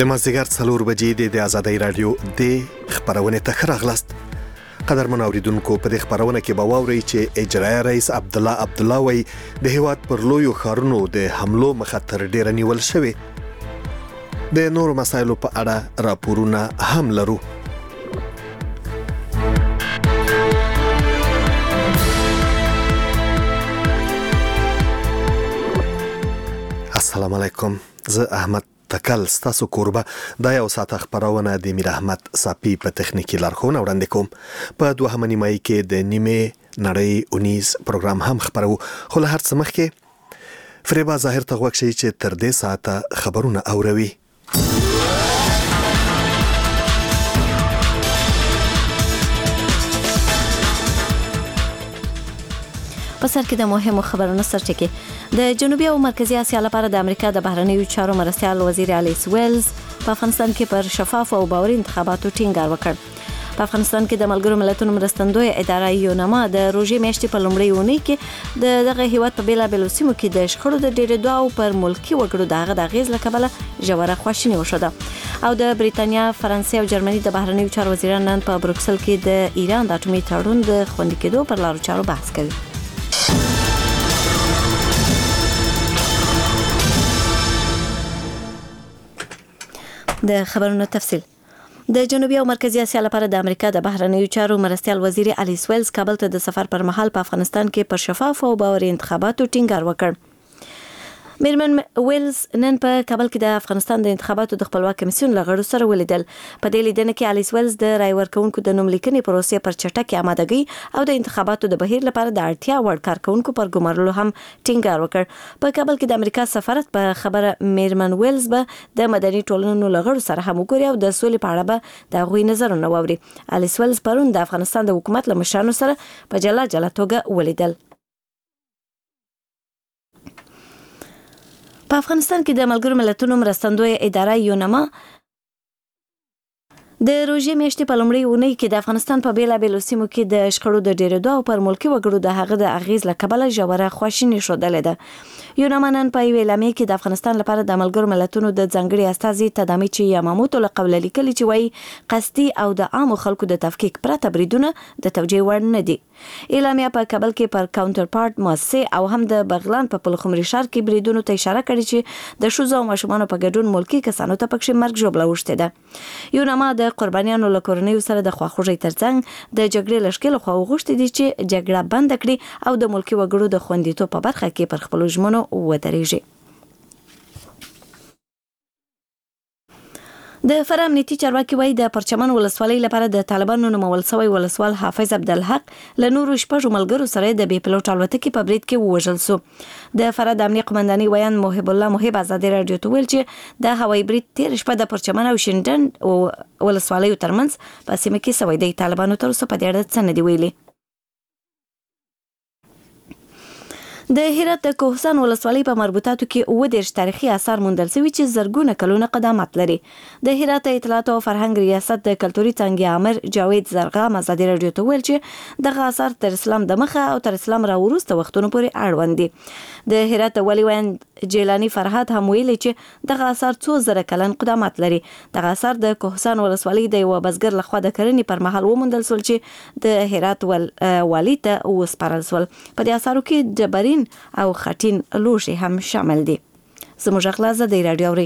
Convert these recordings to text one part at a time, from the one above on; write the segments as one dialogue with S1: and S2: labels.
S1: د مازدیګر 4 بجې د آزادۍ رادیو د خبرونه ته ښه راغلاست. قدرمن اوریدونکو، په دې خبرونه کې به واورئ چې اجرایي رئیس عبدالله وایي د هیواد پر لویو ښارونو د حملو مخاطر ډېره نیول شوې. د نورو مسایلو په اړه راپورونه هم لرو. السلام علیکم، زه احمد تکل ستاسو کوربه. دا یو ساعت خبرونه د میر احمد صافی په تخنیکی لارښوونه وړاندې کوم. په دوهمه نیمایي کې د نیمه نړۍ اونیز پروګرام هم خبرو، خو له هر څه مخکې فریبا ظاهر ته غوږ شئ چې تر دې ساعته خبرونه اوروي.
S2: په سر کې د مهمو خبرونو سرچینه د جنوبي او مرکزی اسیا لپاره د امریکا د بهرنیو چارو مرستیال وزیر الیس ویلز په افغانستان کې پر شفاف او باوري انتخاباتو ټینګار وکړ. په افغانستان کې د ملګرو ملتونو مرستندوی اداره یونما د روژې میاشتې په لومړۍ اونۍ کې د دغه هیواد په بیلابیلو سیمو کې د شخړو د ډېرېدو او پر ملکي وګړو د اغیز له کبله ژوره خواشیني وشوده. او د بریتانیا، فرانسې او جرمني د بهرنیو چارو وزیران نن په بروکسل کې د ایران د اټومي تړون د خوندي کېدو پر لارو چارو بحث کوي. د خبرونو تفصیل. د جنوبي او مرکزی اسیا لپاره د امریکا د بهرنیو چارو مرستیال وزیر الیس ویلز کابل ته د سفر پر مهال په افغانستان کې پر شفاف او باوري انتخاباتو ټینګار وکړ. میرمن ویلز نن په کابل کې د افغانستان د انتخاباتو د خپلواک کمیسیون لغړو سره ولیدل. په دې لیدنه کې الیس ویلز د رای ورکونکو د نوم لیکنې پروسې پر چټکې آمادګۍ او د انتخاباتو د بهیر لپاره د اړتیا وړ کارکونکو پر ګمارلو هم ټینګار وکړ. په کابل کې د امریکا سفارت په خبره میرمن ویلز به د مدني ټولنو لغړو سره هم وګوري او د سولې په اړه به د غوي نظرونه واوري. الیس ویلز پرون د افغانستان د حکومت له مشرانو سره په جلا توګه ولیدل. په افغانستان کې د ملګرو ملتونو مرستندوی اداره یونما د روژې میاشتې په لومړۍ اونۍ کې د افغانستان په بیلابیلو سیمو کې د شخړو د ډېرېدو او پر ملکي وګړو د هغه د اغیز له کبله ژوره خواشیني ښودلې ده. یونما نن په یوې اعلامیې کې د افغانستان لپاره د ملګرو ملتونو د ځانګړي استازي تدامیچي یاماموتو له قوله لیکلي چې وایي قصدي او د عامو خلکو د تفکیک پرته بریدونه د توجیه وړ نه دي. اعلامیه په کابل کې پر کاونټر پارت مؤسسې او هم د بغلان په پلخمري ښار کې بریدونو ته اشاره کړې چې د ښځو او ماشومانو په ګډون ملکي کسانو ته پکې مرګ ژوبله اوښتې ده. یونما د قربانیانو له کورنیو سره د خواخوږۍ ترڅنګ د جګړې له ښکېلو خوا وغوښتي دي چې جګړه بنده کړي او د ملکي وګړو د خوندیتوب په برخه کې پر خپلو ژمنو ودرېږي. د فراه امنیتي چارواکي وایي د پرچمن ولسوالۍ لپاره د طالبانو نومول شوی ولسوال حافظ عبدالحق له نورو شپږو ملګرو سره د بې پلوټ الوتکې په برید کې ووژل سو. د فراه د امنیه قمندانۍ ویان محب الله محب ازادي رادیو ته ویل چې د هوایي برید تیر شپه د پرچمن او شینډن ولسوالیو ترمنځ په سیمه کې شوی دی. طالبانو تر اوسه په دې اړه څه نه دي ویلي. د هرات د کوهستان ولسوالۍ په مربوطاتو کې 29 تاریخي آثار موندل شوي چې زرګونه کلونه قدامت لري. د هرات اطلاعات او فرهنګ ریاست د کلتوري څانګې امر جاوید زرغام ازادي رادیو ته ویل چې دغه آثار تر اسلام د مخه او تر اسلام را وروسته وختونو پورې اړوند دي. د هرات ولي ویان جیلانی فرهاد هم ویلي چې دغه آثار 2000 کلن قدامت لري. دغه آثار د کوهستان ولسوالۍ د یو بزګر لخوا د کرنې پر مهال وموندل شول چې د هرات والی ته وسپارل شول. په دې آثارو کې جبرین او خټین لوښي هم شامل دي. زموږ اخلاص د رادیو اوري.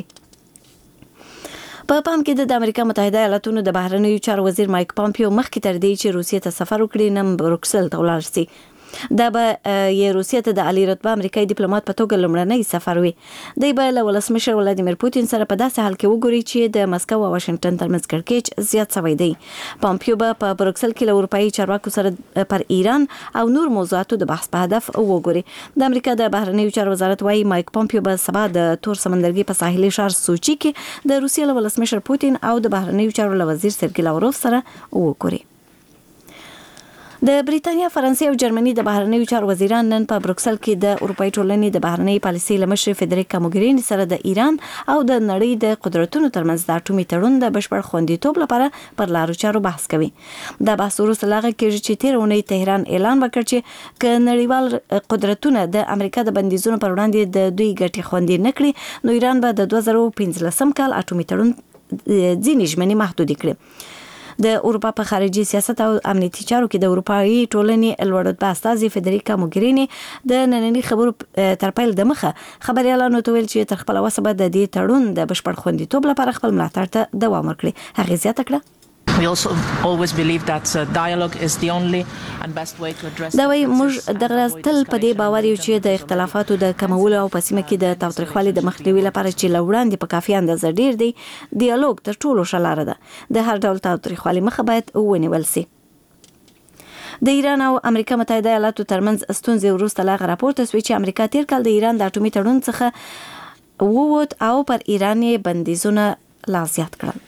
S2: په پام کې د امریکا متحده ایالاتونو د بهرنیو چارو وزیر مایک پامپیو مخکې تر دې چې روسیې ته سفر وکړي نن بروکسل ته ولاړ شي. دا به یې روسیې ته د عالی رتبه امریکایي ډیپلوماټ په توګه لومړنی سفر وي. دی به له ولسمشر ولادیمیر پوتین سره په داسې حال کې وګوري چې د مسکو او واشنگټن ترمنځ کړکېچ زیات شوی دی. پامپیو به په بروکسل کې له اروپایي چارواکو سره پر ایران او نور موضوعاتو د بحث په هدف وګوري. د امریکا د بهرنیو چارو وزارت وايي مایک پامپیو به سبا د تور سمندرګي په ساحلي ښار سوچي کې د روسیې له ولسمشر پوتین او د بهرنیو چارو وزیر سرګی لاوروف سره وګوري. د بریتانیا، فرانسې او جرمني د بهرنیو چارو وزیران نن په بروکسل کې د اروپאי ټولنې د بهرنۍ پالیسۍ لمشر فدریکا موګرینی سره د ایران او د نړۍ د قدرتونو ترمنځ د اټومي تړون د بشپړ خوندیتوب لپاره پر لارو چارو بحث کوي. دا بحث وروسته لاغه کېږي چې تیر اونۍ تهران اعلان وکړ چې ک نړیوال قدرتونه د امریکا د بندیزونو پر وړاندې د دوی ګټې خوندي نکړي، نو ایران به د 2015 کال اټومي تړون ځینې ژمنې محدود کړي. د اروپا په خارجي سیاست او امنیتي چارو کې د اروپایي ټولنې لوړ رتبه استازي فدریکا موګرینی د نننۍ خبرو تر پیل د مخه خبريالانو ته ویل چې تر خپل وسه به د دې تړون د بشپړ خوندیتوب لپاره خپل ملاتړ ته دوام ورکړي. هغه زیاته کړه
S3: We also always believe that dialogue is the only and best way to address.
S2: دا وایي موږ د غرضتل په دې باور یو چې د اختلافاتو د کمولو او په سیمه کې د تاوتریخوالي د مخنیوي لپاره چې لوړاندې په کافي اندازه ډیر دی، ډیالوګ تر ټولو ښه لاره ده. د هر ډول تاوتریخوالي مخه باید ونیول سي. د ایران او امریکا متحده ایالاتو ترمنځ ستونزې وروسته لا راپورته شوې چې امریکا تیر کال د ایران د اټومي تړون څخه ووت او پر ایران بندیزونه لا زیات کړل.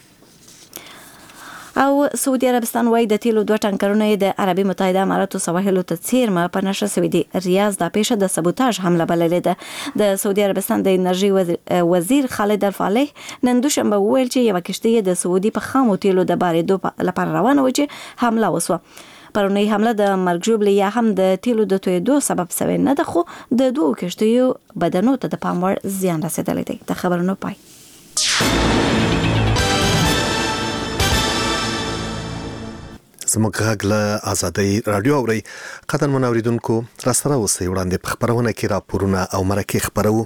S2: او سعودي عربستان وايي د تیلو 2 ټانکرونه د عربي متحده اماراتو سواحلو ته څیرمه په نشه سوي دي. ریاض د پیښه د سبوتاژ حمله بللې ده. د سعودي عربستان د انرژي وزیر خالد الفالح نن دوشنبه وویل چې یو کشتۍ د سعودي په خامو تیلو د بارېدو لپاره روانه و چې حمله وسوه. پرونی حمله د مرګ ژوبلې یا هم د تیلو د تویدو سبب شوی نه ده، خو د دوه کشتیو بدنو ته د پام وړ زیان رسیدلی دی. د خبرونو پای.
S1: زموږ غږ له آزادۍ رادیو اوري. قدرمن اوریدونکو، راسره اوسئ. وړاندې په خبرونه کې راپورونه او مرکې خبرو.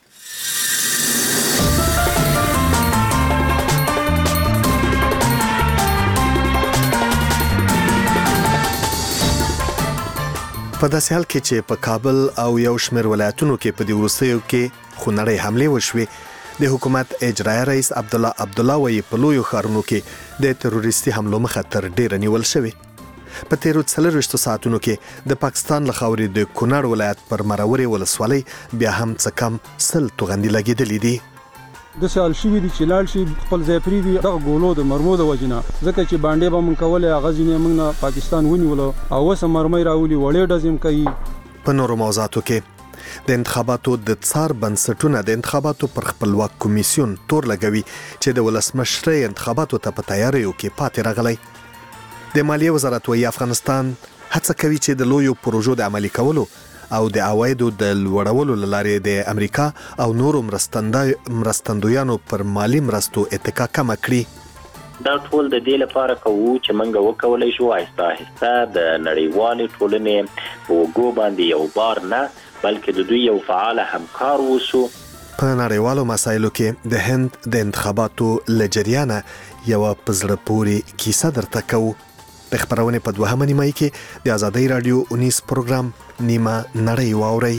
S1: په داسې حال کې چې په کابل او یو شمېر ولایتونو کې په دې وروستیو کې خونړۍ حملې وشوې، د حکومت اجرایي رئیس عبدالله وایي په لویو ښارونو کې د تروریستي حملو مخه تر ډیره نیول شوې. په تیرو 40 ساعتونو کې د پاکستان له خاورې د کونړ ولایت پر مرورې ولسوالۍ بیا هم څه کم 100 توغندي لګېدلې دي.
S4: د سال شي دي چې لاړ شي خپل ځای پریدي دغه ګولو د مرمو د وجنه ځکه چې باندې به مونږ کولای غزینې مونږ نه پاکستان ونیولو او وسه مرمۍ راولي وړې ډزم کوي.
S1: په نورو موضوعاتو کې د انتخاباتو د څار بنسټونه د انتخاباتو پر خپلواک کمیسیون تور لګوي چې د ولسمشرۍ انتخاباتو ته په تیاریو کې پاتې راغلی. د مالیې وزارت وايي افغانستان هڅه کوي چې د لویو پروژو د عملي کولو او د عوایدو د لوړولو لپاره د امریکا او نورو مرستندویانو پر مالی مرستو اتکا کم کړي.
S5: دا ټول د دې لپاره کوو چې موږ وکولای شو آهسته آهسته د نړیوالې ټولنې په وګو باندې یو بار نه بلکې د دوی یو فعال همکار وسو.
S1: په نړیوالو مسایلو کې د هند د انتخاباتو لجریانه یو پزړه پوری کیسه درته کوو. د خبرونه په 2 نیمه کې د آزادۍ رادیو 19 پروګرام نیمه نړۍ واوري.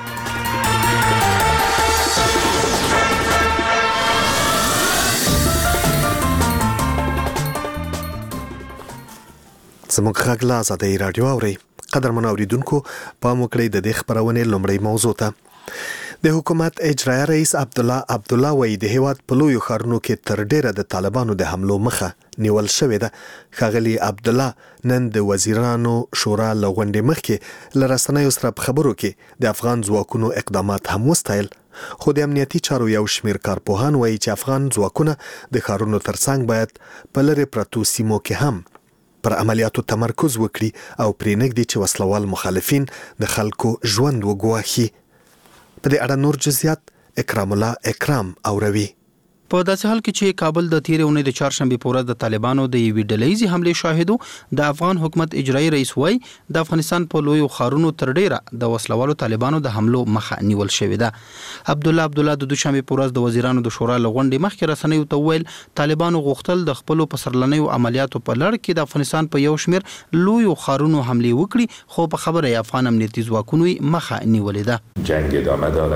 S1: زموږ غږ له آزادۍ رادیو اوري. قدرمن اوریدونکو، پام وکړئ د دې خبرونه لومړی موضوع ته. د حکومت اجرایي رئیس عبدالله وایي د هیواد په لویو ښارونو کې تر ډیره د طالبانو د حملو مخه نیول شوې ده. ښاغلي عبدالله نن د وزیرانو شورا له غونډې مخکې له رسنیو سره په خبرو کې د افغان ځواکونو اقدامات هم وستایل، خو د امنیتي چارو یو شمېر کارپوهان وایي چې افغان ځواکونه د ښارونو ترڅنګ باید په لرې پرتو سیمو کې هم پر عملیاتو تمرکز وکړي او پرې نږدې چې وسلوال مخالفین د خلکو ژوند وګواښي. په دې اړه نور جزئیات اکرام الله اکرام اوروي.
S6: په داسې حال کې چې کابل د تیرې اونۍ د چهارشنبه په ورځ د طالبانو د یوې ډلهیزې حملې شاهدو، د افغان حکومت اجرایي رئیس وایي د افغانستان په لویو ښارونو تر ډیره د وسلوالو طالبانو د حملو مخه نیول شوې ده. عبدالله د دوشنبه په ورځ د وزیرانو د شورا له غونډې مخکې رسنیو ته وویل طالبانو غوښتل د خپلو پسرلنیو عملیاتو په لړ کې د افغانستان په یو شمېر لویو ښارونو حملې وکړي، خو په خبره افغان امنیتي ځواکونو مخه نیولې ده.
S7: جنگ ادامه داره.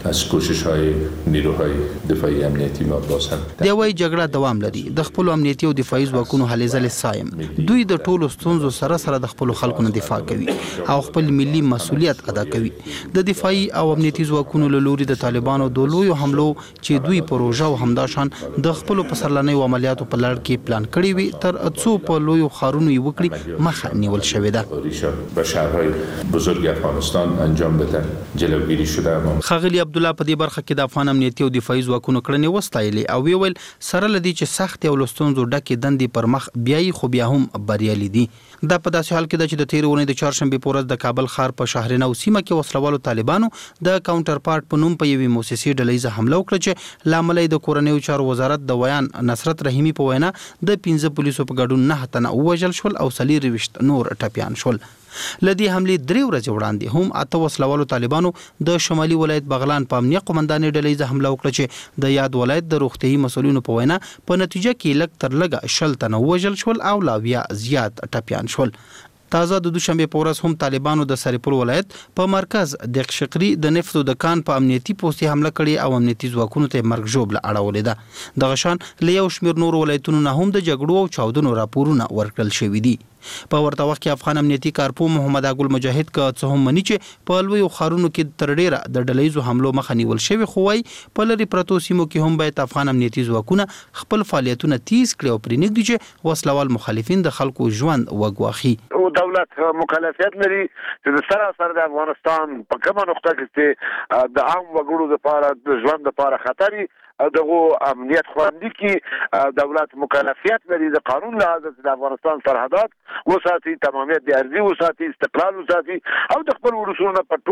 S7: از کوشش‌های نیروهای دفاعی امنیتی ما باشند.
S6: دی وای جګړه دوام لري د خپل امنیتي او دفاعي ځواکونو هلې ځلې سایم دوی د ټولو ستونزو سره د خپل خلکو نه دفاع کوي او خپل ملي مسؤلیت ادا کوي د دفاعي او امنیتي ځواکونو له لوري د طالبانو د لویو حملو چې دوی پروژه او همداشان د خپل پسرلنۍ عملیاتو په لړ کې پلان کړی وي تر څو په لویو خارونو یې وکړي مخه نیول شوې ده
S7: به شهرهای بزرگ افغانستان انجام بده جلوگیری شده.
S6: خاغلی عبدالله په دې برخه کې د افغان امنیتي او دفاعي ځواکونو کړنې وستایلې او ویل سره لدی چې سخت او لستونزو ډکې دندې پر مخ بیاي خو بیا هم بریالي دي. دا په داسې حال کې ده چې د تیر اونۍ د چهارشنبه په ورځ د کابل ښار په شهرنو سیمه کې وسلوالو طالبانو د کاونټر پارت په نوم په یوې مؤسسې ډلهیزه حمله وکړه چې لامل د کورنیو چارو وزارت د ویان نصرت رحیمی په وینا د 15 پولیسو په ګډون 9 تنه وژل شول او 23 نور ټپیان شول. لدی حمله 3 ورځې وړاندې هم اته وسلوالو طالبانو د شمالي ولایت بغلان په امنیه قومندانۍ ډلهیزه حمله وکړه چې د یاد ولایت د روغتيایي مسولینو په وینا په نتیجه کې لږ تر لږه 20 تنه وژل شول او لا بیا زیات ټپیان شول. تازه د دوشنبه په ورځ هم طالبانو د سرپل ولایت په مرکز د قشقري د نفتو د کان په امنیتي پوسټي حمله کړې او امنیتي ځواکونو ته مرګ ژوبله اړولې ده. د غشان له یو شمیر نور ولایتونو نه هم د جګړو او چاودنو راپورونه ورکړل شوې دي. په ورته وخت کې افغان امنیتي کارپو محمد اګل مجاهد کا څه هم مني چې په لوی خارونو کې تر ډیره د ډلهیزو حملو مخه نیول شوی خو وايي په لری پروتو سیمو کې هم باید افغان امنیتي ځواکونه خپل فعالیتونه تیز کړي او پرېنګدي چې وسلوال مخالفین د خلکو ژوند وګواخي.
S8: او دولت مکلفیت لري چې د سراسر د افغانستان په کومه نقطه کې د عام وګړو لپاره د ژوند لپاره خطري دغه امنیت خوندي کې دولت مکلفیت لري د قانون لحاظ د افغانستان سرحدات وساتي تمامیت د ارضي وساتي استقلال وساتي او د خپل ولسونو په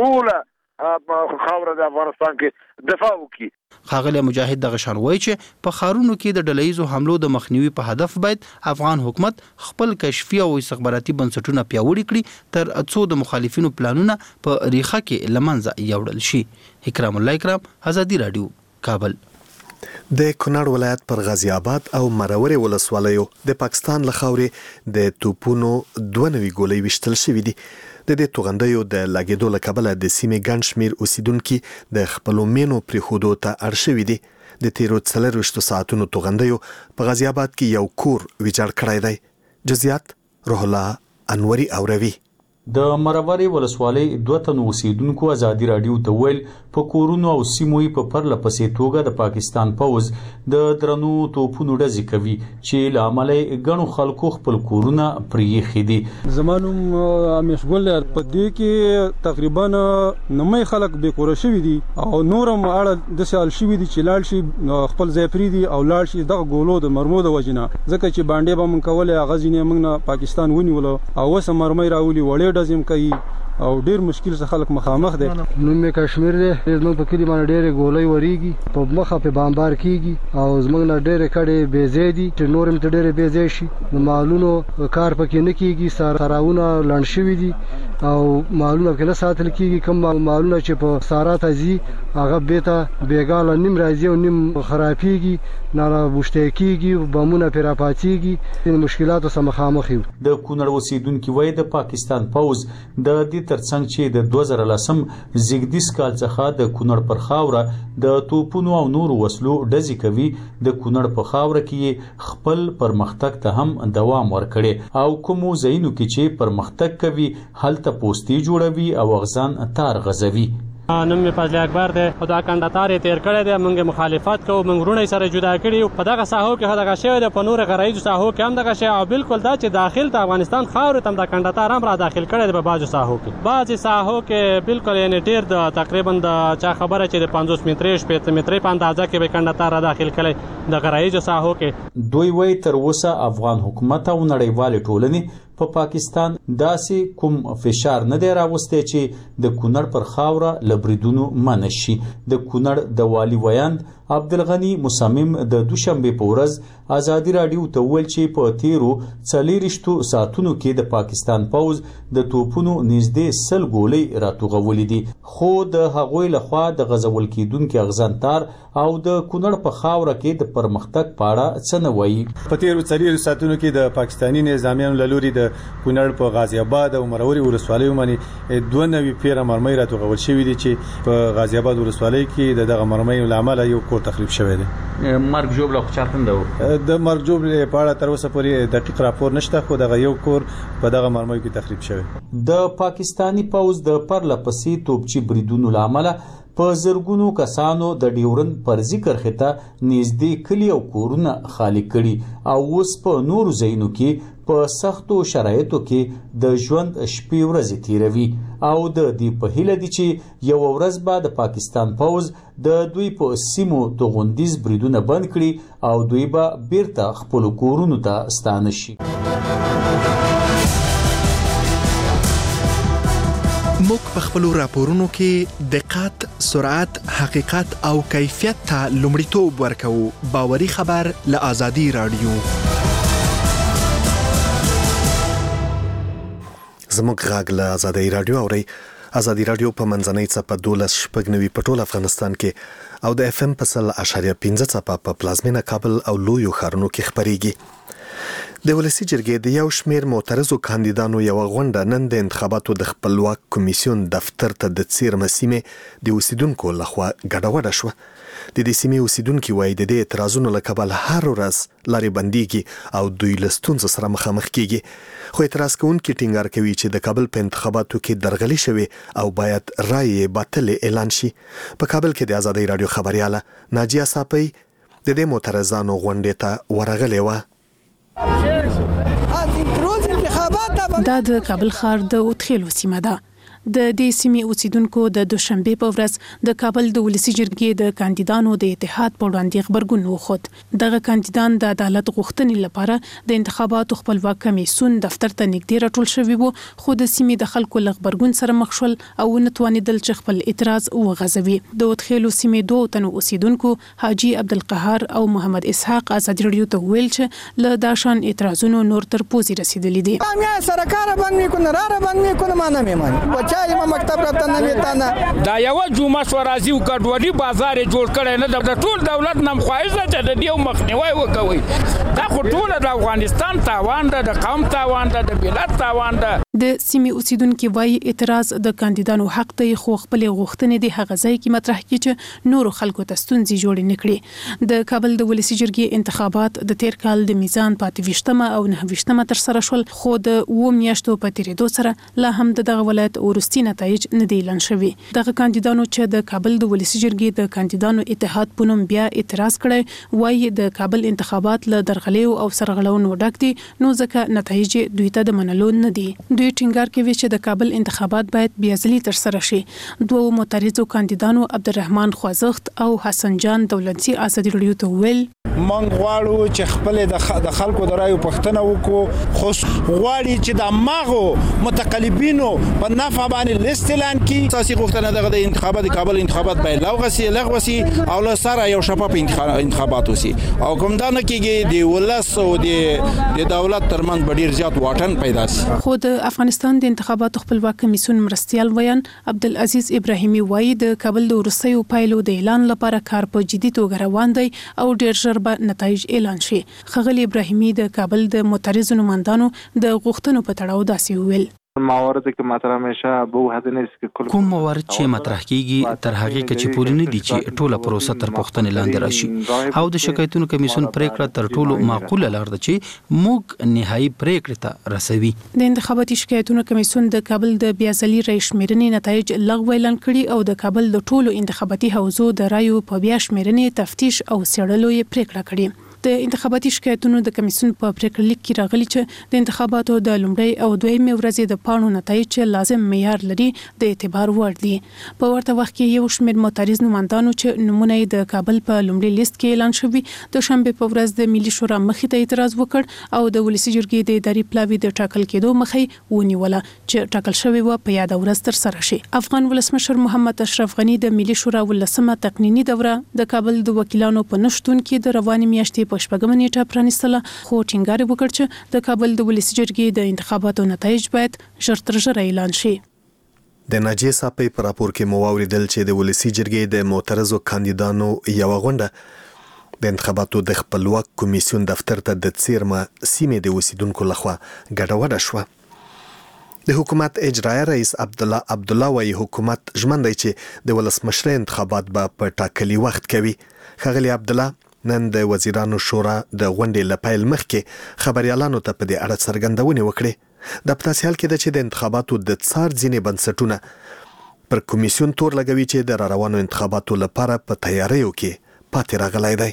S8: ټوله خاور د افغانستان کې دفاع وکړي.
S6: خاغلی مجاهد د غشان وایي چې په خارونو کې د ډلهیزو حملو د مخنیوي په هدف باید افغان حکومت خپل کشفي او استخباراتي بنسټونه پیاوړي کړي تر څو د مخالفینو پلانونه په ریخه کې لمنځه یوړل شي. اکرام الله اکرام، آزادي رادیو، کابل.
S1: د کونړ ولایت پر غازی آباد او مرورې ولسوالیو د پاکستان له خاورې د توپونو 92 ګولۍ وشتل شوې دي. د دې توغندیو د لاګېدو له کبله د سیمې ګڼ شمېر اوسیدونکي د خپلو مینو پرېښودو ته اړ شوي دي. د تیرو 24 ساعتونو توغندیو په غازی آباد کې یو کور ویجاړ کړی دی. جزئیات روح الله انوري اوروي.
S9: د مرورې ولسوالۍ 2 تنو اوسیدونکو ازادي رادیو ته ویل په کورونو او سیمو په پرله پسې توګه د پاکستان پوز د درنو توپونو ډزې کوي چې له امله غنو خلکو خپل کورونه پرېښي دي.
S4: زمانوم مشغول په دې کې تقریبا نمې خلک به کور شوي دي او نورم اړه د سال شوي دي چې لاړ شي خپل ځای پریدي او لاړ شي دغه ګولو د مرمو د وجنه ځکه چې باندې به من کوله غزینې موږ پاکستان ونیول او وسه مرمۍ راولي وړې ډزم کوي او ډیر مشکل سره خلک مخامخ دي.
S10: نوم می کشمیر دی. زموږ په کلی باندې ډېرې ګولۍ وریږي په مخه په بمبار کیږي او زموږ نه ډېرې کډې بېځای دي چې نورم ته ډېرې بېځای شي. د مالونو کار پکې نه کیږي. سراونه لنډ شوي دي او مالونه کې نه ساتل کیږي. کوم مالونه چې په سارا ته ځي هغه بیته بیګاله نیم راځي او نیم خرابېږي نه بوشته کیږي بمونه پر راپاتېږي. مشکلاتو سره مخامخ یو.
S9: د کونړ اوسیدونکو وایي د پاکستان پوز د دې ترڅنګ چې د 2010 زیږدیز کال څخه د کونړ پر خاوره د توپونو او نورو وسلو ډزې کوي. د کونړ په خاوره کې خپل پرمختګ ته هم دوام ورکړي او کومو ځایونو کې چې پرمختګ کوي هلته پوسټي جوړوي او اغزان تار غځوي.
S11: نوم می فضل اکبر دی او دا کندهار تیر کړی دی. موږ مخالفت کوو، موږ ورونه سره جدا کړي په دغه ساحو کې دغه شی د پنور غرایز ساحو کې هم دغه شی او بالکل دا چې داخل ته افغانستان خاور ته د کندهار هم را داخل کړی دی په بازو ساحو کې. بازي ساحو کې بالکل یعنی ډیر د تقریبا د چا خبره چې د 50 مترې 15 مترې په اندازه کې به کندهار را داخل کړي د غرایز ساحو کې.
S9: دوی وایي تر اوسه افغان حکومت او نړیوال ټولنې په پاکستان داسې کوم فشار نه دی راوستی چې د کونړ پر خاوره لبریدونو منشي. د کونړ د والی ویاند عبدالغنی مصمم د دوشنبه په ورځ ازادي رادیو ته ویل چې په تیرو 40 ساعتونو کې د پاکستان پوز د توپونو نږدې 100 ګولۍ راتوغولې دي، خو د هغوی لخوا د غزول کېدونکو اغزنتار او د کونړ په خاوره کې د پرمختګ په اړه څه نه وایي.
S12: په تیرو 40 ساعتونو کې د پاکستاني نظامیانو له لوري د کونړ په غازی آباد او مروري ولسوالیو باندې 92 پیره مرمۍ راتوغول شوې دي چې په غازی آباد ولسوالۍ کې دغه مرمۍ لامل یو کور تخریب شوی دی.
S9: مرګ جوړ له چاپنده
S12: د مرګ جوړ په اړه تر اوسه پورې دقیق راپور نشته، خو دغه یو کور په دغه مرمۍ کې تخریب شوی.
S9: د پاکستانی پوز د پرلپسې توپچی بریدونو لامل په زرګونو کسانو د ډیورن پرزي کرښې ته نږدې کلی او کورونه خالی کړي او اوس په نورو ځایونو کې په سختو شرایطو کې د ژوند شپې ورځې تیروي او د دې په هیله دي چې یو ورځ به د پاکستان پوز د دوی په سیمو توغندیز بریدونه بند کړي او دوی به بیرته خپل کورونو ته ستانه شي.
S1: موږ په خپل راپورونو کې دقت، سرعت، حقیقت او کیفیت ته لومړیتوب ورکوو. باوري خبر له آزادي رادیو. زموږ غږ له آزادي رادیو اوري. آزادي رادیو په منځنۍ څپه 12.9 په ټول افغانستان کې او د FM په 100.15 څپه په پلازمینه کابل او لویو ښارونو کې خبريږي. د ولسی جرګې د یو شمیر معترضو کاندیدانو یو غونډه نن د انتخاباتو د خپلواک کمیسیون دفتر ته د څیرمه سیمې د اوسیدونکو لخوا ګډوډه شوه. د دې سیمې اوسیدونکو وایي د دې اعتراضونو له کبله هر ورځ لارې بنديږي او دوی له ستونزو سره مخامخ کیږي. خو اعتراض کوونکي ټینګار کوي چې د کابل په انتخاباتو کې درغلي شوی او باید رائے باطل اعلان شي. په کابل کې د آزادي رادیو خبرياله ناجیه صاپي د دې معترضانو غونډې ته ورغلې و.
S13: دا د کابل ښار د اوتخیلو سیمه ده. د دې سیمې اوسیدونکو د دوشنبه په ورځ د کابل د ولسی جرګې د کاندیدانو د اتحاد په وړاندې خبرګون وخت. دغه کاندیدان د عدالت غوښتنې لپاره د انتخاباتو خپلواک کمیسیون دفتر ته نږدې راټول شوي وو، خو د سیمې د خلکو له خبرګون سره مخ شول او نه توانیدل چې خپل اعتراض وغځوي. د اوتخیلو سیمې دوه تنو اوسیدونکو حاجی عبدالقهار او محمد اسحاق آزادي رادیو ته ویل چې له داشان اعتراضونو نور تر پوزي رسیدلې دي.
S14: امیا سرکار باندې میکنه را باندې میکنه ما نه میمانی چا مکتب راته نه ویتانه
S15: دا یو جمعه سورازي او کډوډي بازار جوړ کړي نه د ټول دولت نم خوایزه چې د دیو مخنیوي وکوي. دا خو ټول د افغانستان تاوان ده، د قوم تاوان ده، د ملت تاوان ده.
S13: د سیمې اوسیدونکو وایي اعتراض د کاندیدانو حق دی، خو خپل غوښتنې د هغه ځای کې مطرح کړي چې نور خلکو ته ستونزې جوړ نه کړي. د کابل د ولسی جرګې انتخابات د تیر کال د میزان 25مه او 9مه تر سره شول، خو د 2 میاشتو په تیریدو سره لا هم دغه ولایت ورستي نتایج نه دي اعلان شوي. دغه کاندیدانو چې د کابل د ولسی جرګې د کاندیدانو اتحاد په نوم بیا اعتراض کړی، وایي د کابل انتخابات له درغلیو او سرغړونو ډک دي، نو ځکه نتایج دوی ته د منلو نه دي. دوی ټینګار کوي چې د کابل انتخابات باید بیا ځلې تر سره شي. دوه معترضو کاندیدانو عبدالرحمن خوازخت او حسن جان دولتي آزادي رادیو ته ویل
S16: مونږ غواړو چې خپل د خلکو د رایو پښتنه وکړو، خو غواړي چې د ماغو متقلبینو په نفع باندې لیست اعلان کړي. اساسي غوښتنه دغه د انتخابات د کابل انتخابات باید لغوسي او له سره یو شفاف انتخابات وسی او کوم دا نه کېږي د ولس او د دولت ترمنځ ډیر زیات واټن پیدا شي.
S13: خو د افغانستان د انتخاباتو خپلواک کمیسیون مرستیال ویان عبدالعزیز ابراهیمی وایي د کابل د وروستیو پایلو د اعلان لپاره کار په جدي توګه روان دی او ډیر ژر به نتایج اعلان شي. ښاغلی ابراهیمی د کابل د معترضو نمائندانو د غوښتنو په تړاو داسې وویل
S17: موارد که مطرح میشه به وحده نیست که کل
S6: کوم موارد چې مطرح کیږي تر هغه کې پوری نه دي چې ټوله پروسه تر پوښتنې لاندې راشي او د شکایتونو کمیسیون پریکړه تر ټولو معقوله لار ده چې موږ نهایی پریکړه ته رسوي.
S13: د انتخاباتي شکایتونو کمیسیون د کابل د بیازلي رئیس شمیرنې نتایج لغوه اعلان کړي او د کابل د ټولو انتخاباتي حوزو د رایو په بیا شمیرنې تفتیش او څېړلو یې پریکړه کړې. د انتخاباتي شکایتونو د کمیسیون په پریکړه لیک کې راغلي چې د انتخاباتو د لومړۍ او دویمې ورځې د پاڼو نتایج لازم معیار لري د اعتبار وړ دي. په ورته وخت کې یو شمېر معترض نمائندانو چې نمونه د کابل په لومړي لیست کې اعلان شوی د شنبه په ورځ د ملي شورا مخې ته اعتراض وکړ او د ولسی جرګې د اداري پلاوي د ټاکل کېدو مخې ونیوله چې ټاکل شوی و په یاد ورځ تر سره شي. افغان ولسمشر محمد اشرف غنی د ملي شورا ولسمه تقنینی دوره د کابل د وکیلانو په نشټون کې د رواني میاشتې په شپږمه نیټه پرانیستله، خو ټینګار وکړ چې د کابل د ولسي جرګې د انتخاباتو نتایج باید ژر تر ژره اعلان شي.
S1: د ناجیه صاحب په راپور کې مو واوریدل چې د ولسي جرګې د معترضو کاندیدانو یو غونډه د انتخاباتو د خپلواک کمیسیون دفتر ته د څیرمه سیمې د اوسیدونکو لخوا ګډوډه شوه. د حکومت اجرایي رئیس عبدالله وايي حکومت ژمن دی چې د ولسمشر انتخابات به په ټاکلي وخت کوي. ښاغلي عبدالله نن د وزیرانو شورا د غونډې له پیل مخکې خبريالانو ته په دې اړه څرګندونې وکړې. د په داسې حال کې ده چې د انتخاباتو د څار ځینې بنسټونه پر کمیسیون تور لګوي چې د روانو انتخاباتو لپاره په تیاریو کې پاتې راغلی دی.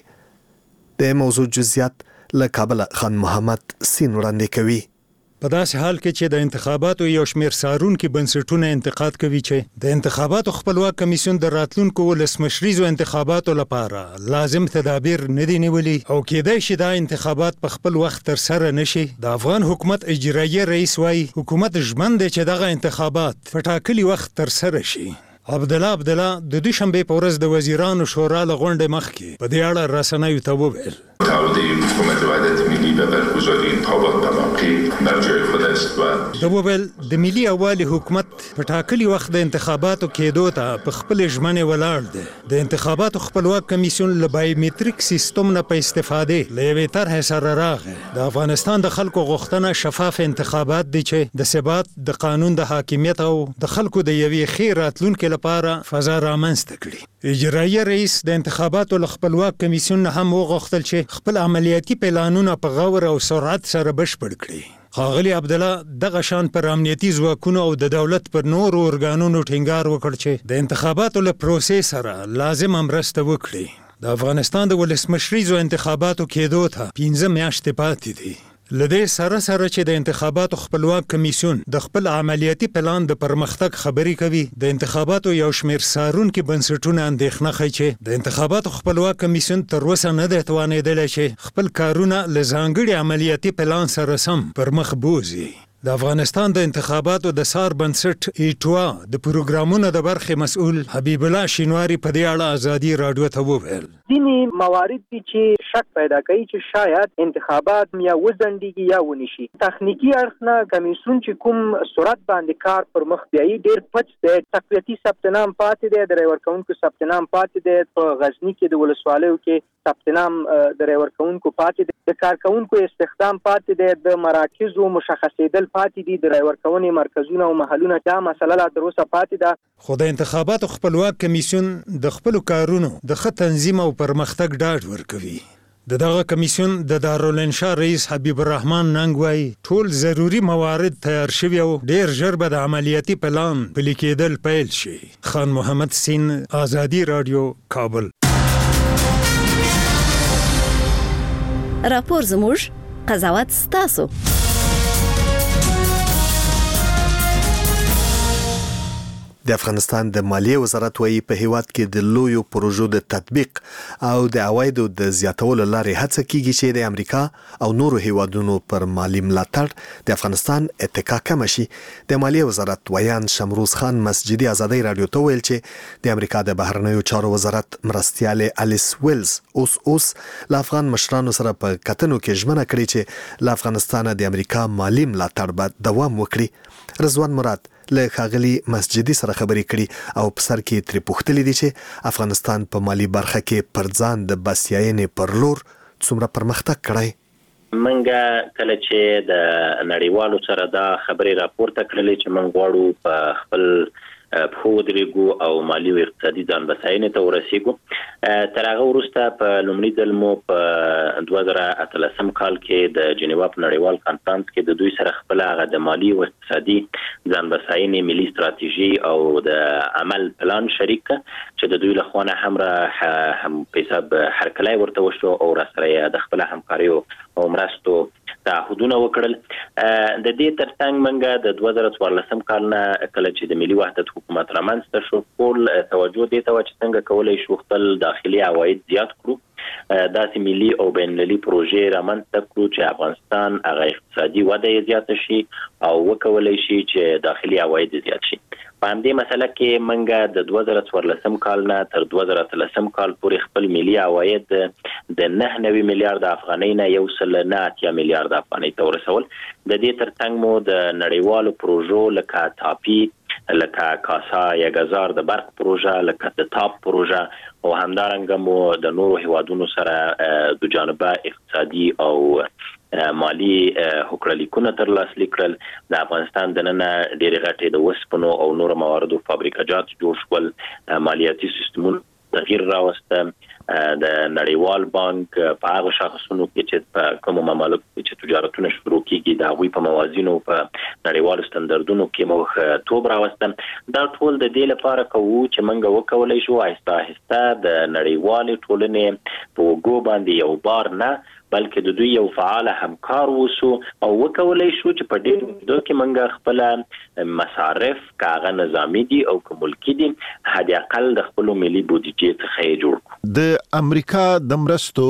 S1: د موضوع جزئیات له کابل خان محمد سین وړاندې کوي.
S18: په داسې حال کې چې د انتخاباتو یو شمېر څارونکي بنسټونه انتقاد کوي چې د انتخاباتو خپلواک کمیسیون د راتلونکو ولسمشریزو انتخاباتو لپاره لازم تدابیر نه دي نیولي او کېدای شي دا انتخابات په خپل وخت ترسره نشي. د افغان حکومت اجرایي رئیس وايي حکومت ژمن دی چې دغه انتخابات په ټاکلي وخت ترسره شي. عبدالله د دوشنبه په ورځ د وزیرانو شورا له غونډې مخکې په دې اړه رسنیو ته وویل
S7: تعهد حکومت وحدت ملی به برگزاری انتخابات به موقع بر جای خود است و
S18: د وویل د ملي یووالي حکومت په ټاکلي وخت د انتخاباتو کېدو ته په خپل ژمنې ولاړ دی. د انتخاباتو خپلواک کمیسیون له بایومټریک سیستم نه په استفاده له یوې طرحې سره راغی. د افغانستان د خلکو غوښتنه شفاف انتخابات دي چې د ثبات، د قانون د حاکمیت او د خلکو د یوې ښې راتلونکې لپاره فضا رامنځته کړي. اجرایي رئیس د انتخاباتو له خپلواک کمیسیون نه هم وغوښتل چې خپل عملیاتي پلانونه په غور او سرعت سره بشپړ کړي. ښاغلي عبدالله دغه شان پر امنیتي ځواکونو او د دولت پر نورو ارګانونو ټینګار وکړ چې د انتخاباتو له پروسې سره لازم مرسته وکړي. د افغانستان د ولسمشریزو انتخاباتو کېدو ته 15 میاشتې پاتې دي. لدې سره چې د انتخاباتو خپلواک کمیسیون د خپل عملیاتي پلان د پرمختګ خبري کوي، د انتخاباتو یو شمېر څارونکي بنسټونه اندېښنه ښیي چې د انتخاباتو خپلواک کمیسیون تر اوسه نه دی توانېدلی چې خپل کارونه له ځانګړي عملیاتي پلان سره سم پر مخ بوځي. د افغانستان د انتخاباتو د سار بنسټ ایټوا د پروګرامونو د برخې مسؤل حبیب الله شینواری په دې اړه ازادي راډیو ته وویل
S19: ځینې موارد دي چې شک پیدا کوي چې شاید انتخابات یا وځنډیږي یا ونشي. تخنیکی اړخ نه کمیسیون چې کوم سرعت باندې کار پر مخ بیایي ډیر پچ دی. تقویتي ثبت نام پاتې دی، د رای ورکوونکو ثبت نام پاتې دی، په غزنی کې د ولسوالیو کې ثبت نام د رای ورکوونکو پاتې دی، د کارکوونکو استخدام پاتې دی، د مراکزو مشخصېدل پاتې دي، د رای ورکونې مرکزونه او محلونه دا مسله لا تر اوسه پاتې ده.
S18: خو د انتخاباتو خپلواک کمیسیون د خپلو کارونو د ښه تنظیم او پرمختګ ډاډ ورکوي. دغه کمیسیون د دارالانشا رئیس حبیب الرحمن ننګ وايي ټول ضروری موارد تیار شوي او ډیر ژر به د عملیاتي پلان پلي کېدل پیل شي. خان محمد سین، ازادي راډیو، کابل.
S2: راپور زموږ، قضاوت ستاسو.
S1: د افغانستان د مالیې وزارت وايي په هیواد کې د لویو پروژو د تطبیق او د عوایدو د زیاتولو لارې هڅه کیږي چې د امریکا او نورو هیوادونو پر مالی ملاتړ د افغانستان اتکا کم شي. د مالیې وزارت ویان شمروز خان مسجدي ازادي رادیو ته ویل چې د امریکا د بهرنیو چارو وزارت مرستیاله الیس ویلز اوس له افغان مشرانو سره په کتنو کې ژمنه کړې چې له افغانستان د امریکا مالی ملاتړ به دوام وکړي. رضوان مراد له ښاغلي مسجدي سره خبرې کړي او په سر کې ترې پوښتلي دي چې افغانستان په مالی برخه کې پر ځان د بسیاینې پر لور څومره پرمختګ کړی.
S5: منګه کله چې د نړیوالو سره دا خبرې راپورته کړلې چې موږ غواړو په خپل په ودرېګو او مالی او اقتصادي ځان بساینې ته ورسېږو. تر هغه وروسته په لومړي ځل مو په 2018 کال کې د جنیوا په نړیوال کانفرنس کې د دوی سره خپل هغه د مالی او اقتصادي ځان بساینې ملي ستراتیژي او د عمل پلان شریک چې د دوی له خوا نه هم په حساب هرکلی ورته وشو او راسره د خپل همکاریو او مرستو تعهدونه وکړل. د دې ترڅنګ منګه د 2014 کال نه کله چې د ملي وحدت حکومت رامنځته شو ټول توجه دې ته چې څنګه کولای شو خپل داخلي عواید زیات کړو داسې ملي او بین‌المللي پروژې رامنځته کړو چې افغانستان هغه اقتصادي وده زیات شي او وکولای شي چې داخلي عواید زیات شي. په همدې مسله کې منګه د 2014 کال نه تر 2013 کال پورې خپل ملي عواید د 9 میلیارډ افغانۍ نه 1.9 میلیارډ افغانۍ ته ورسول. د دې ترڅنګ مو د نړیوالو پروژو لکه تاپی، لکه کاسا یا غزار د برق پروژه، لکه د تاپ پروژه او همدارنګه مو د نورو هیوادونو سره د جانبه اقتصادي او مالی حقوقلیکونه تر لاس لیکل. د افغانستان د نن ډېر غټې د وسپنو او نورو مواردو فابریکاجات جوړ شول، مالیاتي سیستمونه تغییر راوسته. د نړیوال بانک په هغه شاخصونو کې چې په کوم ممالک چې تجارتونه شروع کیږي د هغوی په موازینو په نړیوالو ستاندردونو کې موږ توب راوسته. دا ټول د دې لپاره کوو چې موږ وکولای شو آهسته آهسته د نړیوالې ټولنې په وګړو باندې یو بار نه بلکې د دوی یو فعال همکار وسو او وکولای شو چې په ډېر مدو کې موږ خپل مصارف کاغه نظامی دي او ملکی دي حد اقل د خپل ملي بودیجې څخه جوړ کړو.
S20: د امریکا د مرستو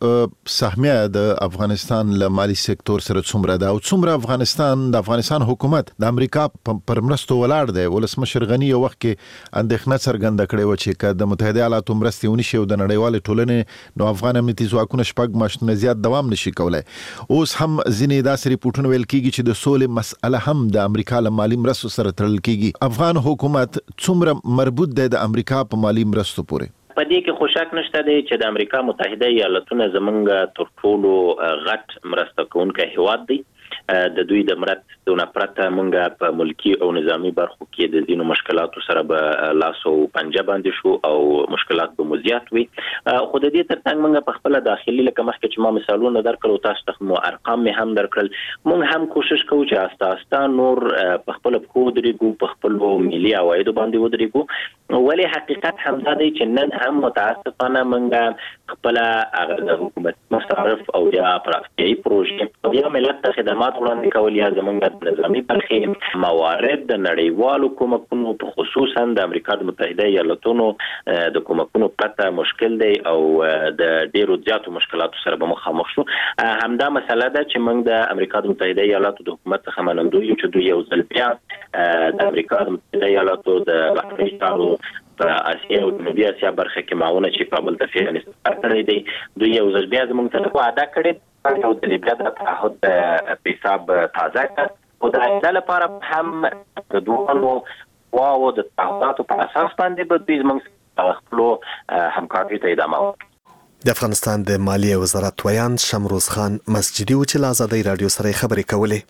S20: سهمیه د افغانستان له مالی سکتور سره څومره ده او څومره د افغانستان حکومت د امریکا پر مرستو ولاړ دی؟ ولسمشر غنی یو وخت کې اندېښنه څرګنده کړې و چې که د متحده ایالاتو مرستې ونشي او د نړیوالې ټولنې نو افغان امنیتي ځواکونه 6 میاشتې زیات دوام نشي کولی. اوس هم ځینې داسې ریپورټونه ویل کېږي چې د سولې مسأله هم د امریکا له مالي مرستو سره تړل کېږي. افغان حکومت څومره مربوط دی د امریکا په مالي مرستو پورې؟
S5: په دې کې خو شک نشته دی چې د امریکا متحده ایالاتونه زمونږ تر ټولو غټ مرسته کوونکی هیواد دی. د دوی د مرستو پرته مونږ په ملکی او نظامی برخو کې د ځینو مشکلاتو سره به لاس او پنجه باندې شو او مشکلات به مزیات وي. خو د دې ترڅنګ مونږ په خپل داخلي لکه مخکې چې ما مثالونه درکړل تاسو ته مو ارقام مې هم درکړل. مونږ هم کوشش کوو چې آسته آسته نور په خپل پخو درېږو، په خپل ملي عوایدو باندې ودرېږو. ولی حقیقت هم دا دی چې نن هم متاسفانه مونږ خپل د حکومت مصارف او یا پراختیایي پروژې او یا ملت ته خدمات وړاندې کول یا زمونږ د نظامي برخې موارد د نړیوالو کومکونو په خصوصا د امریکا د متحده ایالاتونو د کومکونو پرته مشکل دی او د ډیرو زیاتو مشکلاتو سره به مخامخ شو. همدا مسله ده چې موږ د امریکا د متحده ایالاتو د حکومت څخه منندوی یو چې دوی یو ځل بیا د امریکا د متحده ایالاتو د بهرنیو چارو په اسیا او جنوبي اسیا برخه کې معاونه چې کابل ته فعلا سفر کړی دی. دوی یو ځل بیا زموږ ته وعده کړې او د بیا د تعهد په حساب تازه کړ او د عدالت لپاره هم د دوه واو د تعهداتو په اساس باندې به دوی زموږ خپل همکاري ته ادامه ورکړي.
S1: د افغانستان د مالیې وزارت ویان شمروز خان مسجدي و چې له آزادۍ رادیو سره خبرې کولې.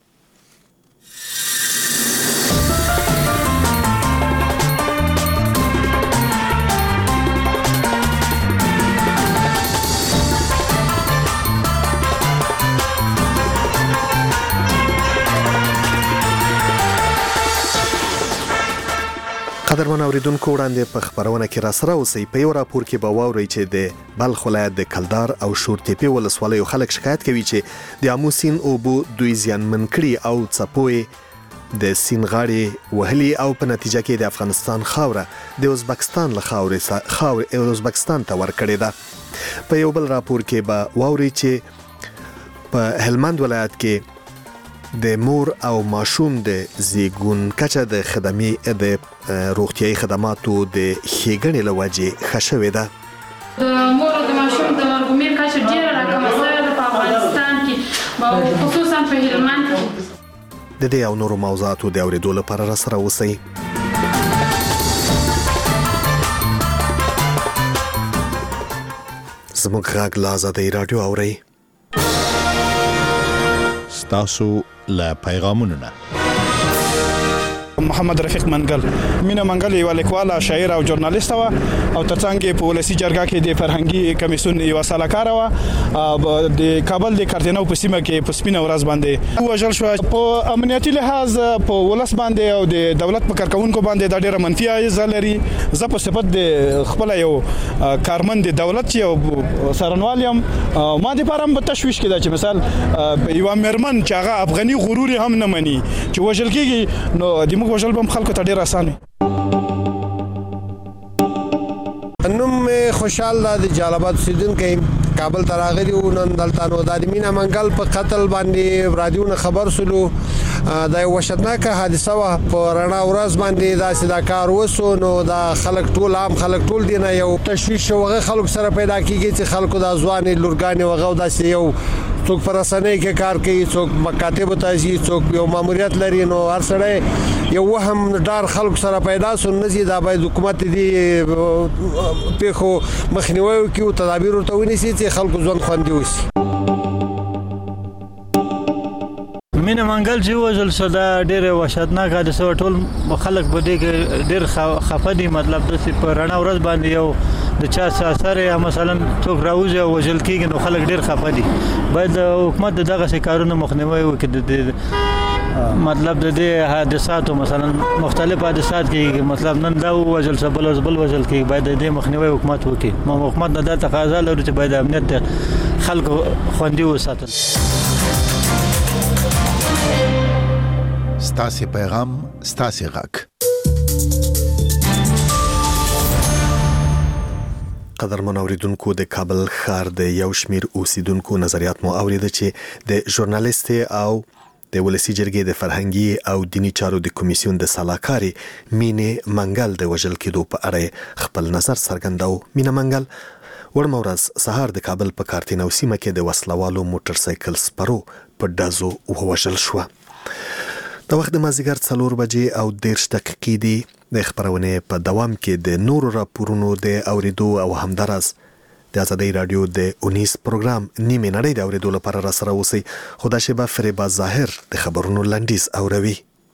S1: قدرمن اوریدونکو وړاندې په خبرونه کې را سره اوسئ. په یو راپور کې به واورئ چې د بلخ ولایت د کلدار او شورتېپې ولسوالیو خلک شکایت کوي چې د آمو سیند اوبو دوی زیانمن کړي او څپو د سیند غاړې وهلي او په نتیجه کې د افغانستان خاوره د ازبکستان له خاورې ازبکستان ته ورکړې ده. په یو بل راپور کې به واورئ چې په هلمند ولایت کې د مور او ماشوم د زیږون کچه د خدمي د روغتيایي خدماتو د ښېګڼې له وجې ښه شوې ده.
S21: د مور او د ماشوم د مرګومیر کچه ډېره راکمه شوې ده په افغانستان کې خصوصا په هلمند کې.
S1: د دې او نورو موضوعاتو د اورېدو لپاره را سره اوسئ. زموږ غږ له آزادۍ رادیو اورئ.
S22: تاسو له پیغامونو نه
S16: محمد رفیق منګل مینا منګل یو لیکواله، شاعر او ژورنالیست و او ترڅنګ په ولسی جرګه کې د فرهنګي کمیسیون یو سلاکار و د کابل د کارتنو په سیمه کې په سپینه ورځ باندې وژل شو. په امنیتي لحاظ په ولس باندې او د دولت په کارکونکو باندې د ډیره منفي اغیز لري. زه په صفت د خپل یو کارمند دولت یو سرنوالیم ما د پارم په تشويش کې دا چې مثال یو مرمن چې هغه افغاني غرور هم نه مني چې وژل کېږي نو د وژل بم خلکو ته ډیر آسان
S3: نوم خوشحال د جلالآباد اوسیدونکی کابل ته راغلی و نن دلته نو د مینا منګل په قتل باندې رادیو خبر سلو د وحشتناکه حادثه وا په رڼا ورځ باندې دا سیدا کار وسو نو دا خلک ټول عام خلک ټول دي نه یو تشویش وغه خلک سره پیدا کیږي چې خلکو د ځواني لورګانی وغه دا یو څوک پر رسنۍ کې کار کوي څوک مکاتب ته ځي څوک یو ماموریت لري نو هر سړی یو وهم ډار خلکو سره پیدا سو نزي دا باید حکومت دی پیخو مخنیوي کوي تدابیر ورته ونیسي چې خلکو ځوان خوندي وسی
S8: مینه منګل چې وژل شو دا ډېر وحشتناک حادثه ټول خلک په دې کې ډېر خفه دي مطلب د په رڼا ورځ باندې یو د چا سره یا مثلا څوک راوځي او وژل کېږي نو خلک ډېر خفه دي باید حکومت دغه کارونه مخنیوي وکړي مطلب د دې حادثاتو مثلا مختلف حادثات کې مطلب نن دا وژل شو بل وژل کې باید د دې مخنیوي حکومت وکړي حکومت نه د تقاضا لري چې باید امنیت خلکو خوندي وساتل
S20: ستاسو پیغام ستاسو غږ
S1: قدرمن اوریدونکو د کابل ښار د یو شمیر اوسیدونکو نظریات مو اوریده چې د ژورنالیست او د ولسی جرګې د فرهنګي او دینی چارو د کمیسیون د سلاکاري مینه منګل د وژل کېدو په اړه خپل نظر څرګنداو. مینه منګل ورمورز سهار د کابل په کارتینو سیمه کې د وسلوالو موټر سایکل سپرو په ډزو ووژل شو. د وخت د مازیګر 4 بجې او 10 دقیقې دي. د خبرونه په دوام کې د نورو راپورونو د اوریدو او همدارس د ازادي رادیو د 19 پروګرام نیمه نړۍ د اوریدو لپاره را سره اوسئ. خدا شبا فریبا ظاهر د خبرونو لنډیز اوروي.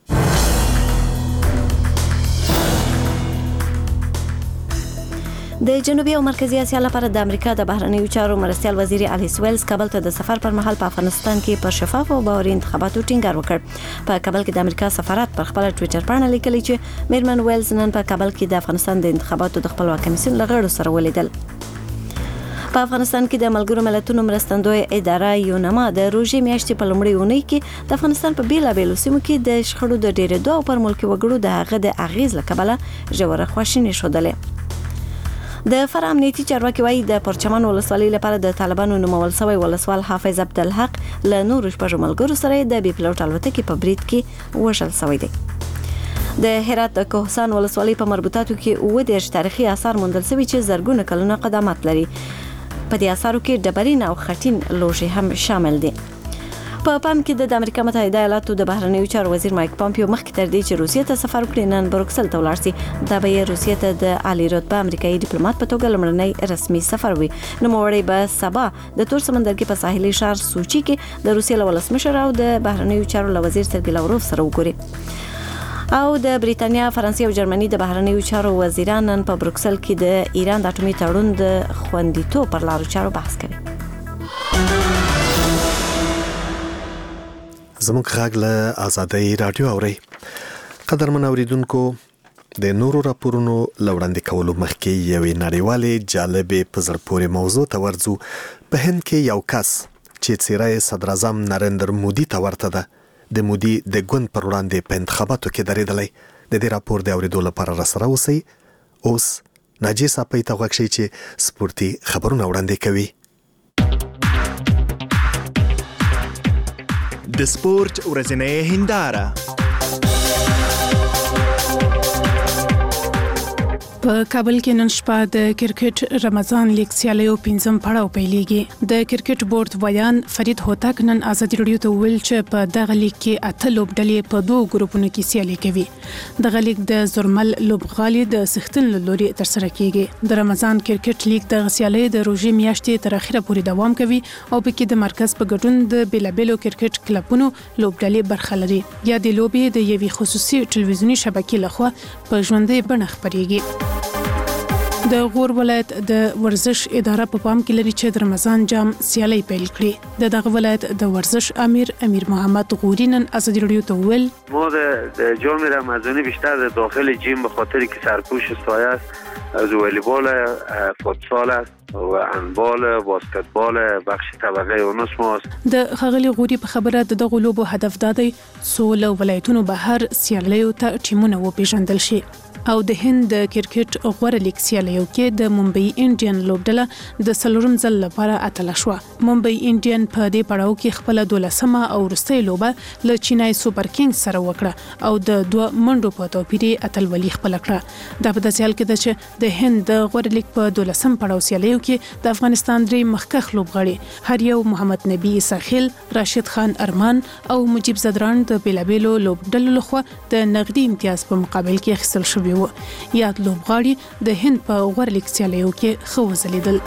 S2: د جنوبي او مرکزی اسیا لپاره د امریکا د بهرنیو چارو مرستیال وزیر الیس ویلز کابل ته د سفر پر مهال په افغانستان کې پر شفاف او باوري انتخاباتو ټینګار وکړ. په کابل کې د امریکا سفارت پر خپل ټوئیټر باندې لیکلی چې میرمن ویلز نن په کابل کې د افغانستان د انتخاباتو د خپلواک کمیسیون لغړو سره ولیدل. په افغانستان کې د ملګرو ملتونو مرستندوی اداره یونما د روژې میاشتې په لومړۍ اونۍ کې د افغانستان په بیلابېلو سیمو کې د شخړو د ډېرېدو او پر ملکي وګړو د هغه د اغیز له کبله ژوره خواشیني ښودلې. د فرع امنیتي چارواکي وايي د پرچمن ولسوالۍ لپاره د طالبانو نومول شوی ولسوال حافظ عبدالحق له نورو شپږ ملګرو سره د بي پلوټ الوتکې په برید کې وژل شوی دی. د هرات د کوهسان ولسوالۍ په مربوطاتو کې 10 تاریخي آثار موندل شوي چې زرګونه کلونه قدامت لري. په دې آثارو کې ډبرین او خټین لوښي هم شامل دي. په پام کې د امریکا متحده ایالاتو د بهرنیو چارو وزیر مایک پامپیو مخکې تر دې چې روسیې ته سفر وکړي نن بروکسل ته ولاړ شي. دا به روسیې ته د عالی رتبه امریکایي ډیپلوماټ په توګه لومړنی رسمي سفر وي. نوموړی به سبا د تور سمندر کې په ساحلي ښار سوچي کې د روسیې له ولسمشر او د بهرنیو چارو له وزیر سرګی لاوروف سره وګوري. او د بریتانیا، فرانسې او جرمني د بهرنیو چارو وزیران نن په بروکسل کې د ایران د اټومي تړون د خوندیتوب پر لارو چارو بحث کوي.
S1: زموږ غږ له ازادي رادیو اوري. قدرمن اوریدونکو د نورو راپورونو لوړاندې کولو مخکې یوې نړیوالې جالبې په زړه پورې موضوع ته ورځو. په هند کې یو کس چې څیره صدر اعظم نریندر مودي ته ورته ده د مودي د ګوند پر وړاندې په انتخاباتو کې درېدلی. د دې راپور د اوریدو لپاره را سره اوسئ. اوس ناجی صاحب ته غوښتي چې سپورتي خبرونه وړاندې کوي.
S23: د سپورت ورځنۍ هنداره.
S13: په کابل کې نن شپه د کرکټ رمضان لیګ سیالیو 5م پړاو پیلېږي. د کرکټ بورډ ویان فرید هوتک نن ازادي رادیو ته ویل چې په دغه لیګ کې 8 لوبډلې په 2 ګروپونو کې سیالي کوي. دغه لیګ د زرمل لوبغالي د سختن لوري تر سره کیږي. د رمضان کرکټ لیګ د سیالي د روژې میاشتې تر اخره پورې دوام کوي او په کې د مرکز په ګډون د بیلابېلو کرکټ کلبونو لوبډلې برخه لري. یا د لوبې د یوې خصوصي ټلویزیونی شبکې لخوا په ژوندۍ بڼه خپرېږي. د غور ولایت د ورزش اداره په پام کې لري چې د رمضان جام سیالي پیل کړي. دغه ولایت د ورزش امیر محمد غوری نن ازادی رادیو ته ویل
S24: ما در جام رمضانی بیشتر در داخل جیم به خاطر که سرپوش سایه است از والیبال، فوتسال است و هندبال، باسکتبال بخش طبقه اونس ماست.
S13: د خغلی غوری په خبره دغه لوبو هدف دادی څو له ولایتونو بهر سیالیو ته ټیمونه وپیژندل شي. او د هند د کرکټ غوړه لیګ سیالیو کې د ممبئی انډین لوبډله د څلورم ځل لپاره اتله شوه. ممبئی انډین په دې پړاو کې خپل 12مه او وروستۍ لوبه له چینای سوپر کینګز سره وکړه او د 2 منډو په توپیر اتلولي خپل کړه. دا په داسې حال کې ده چې د هند د غوړه لیګ په 12م پړاو سیالیو کې د افغانستان درې مخکښ لوبغاړي هر یو محمد نبی ساحل، راشد خان ارمان او مجيب زدران د بیلابیلو لوبډلو لخوا د نقدي امتیاز په مقابل کې اخیستل شوی و. یاد لوبغاړي د هند په غوړه لیګ سیالیو کې ښه وځلیدل.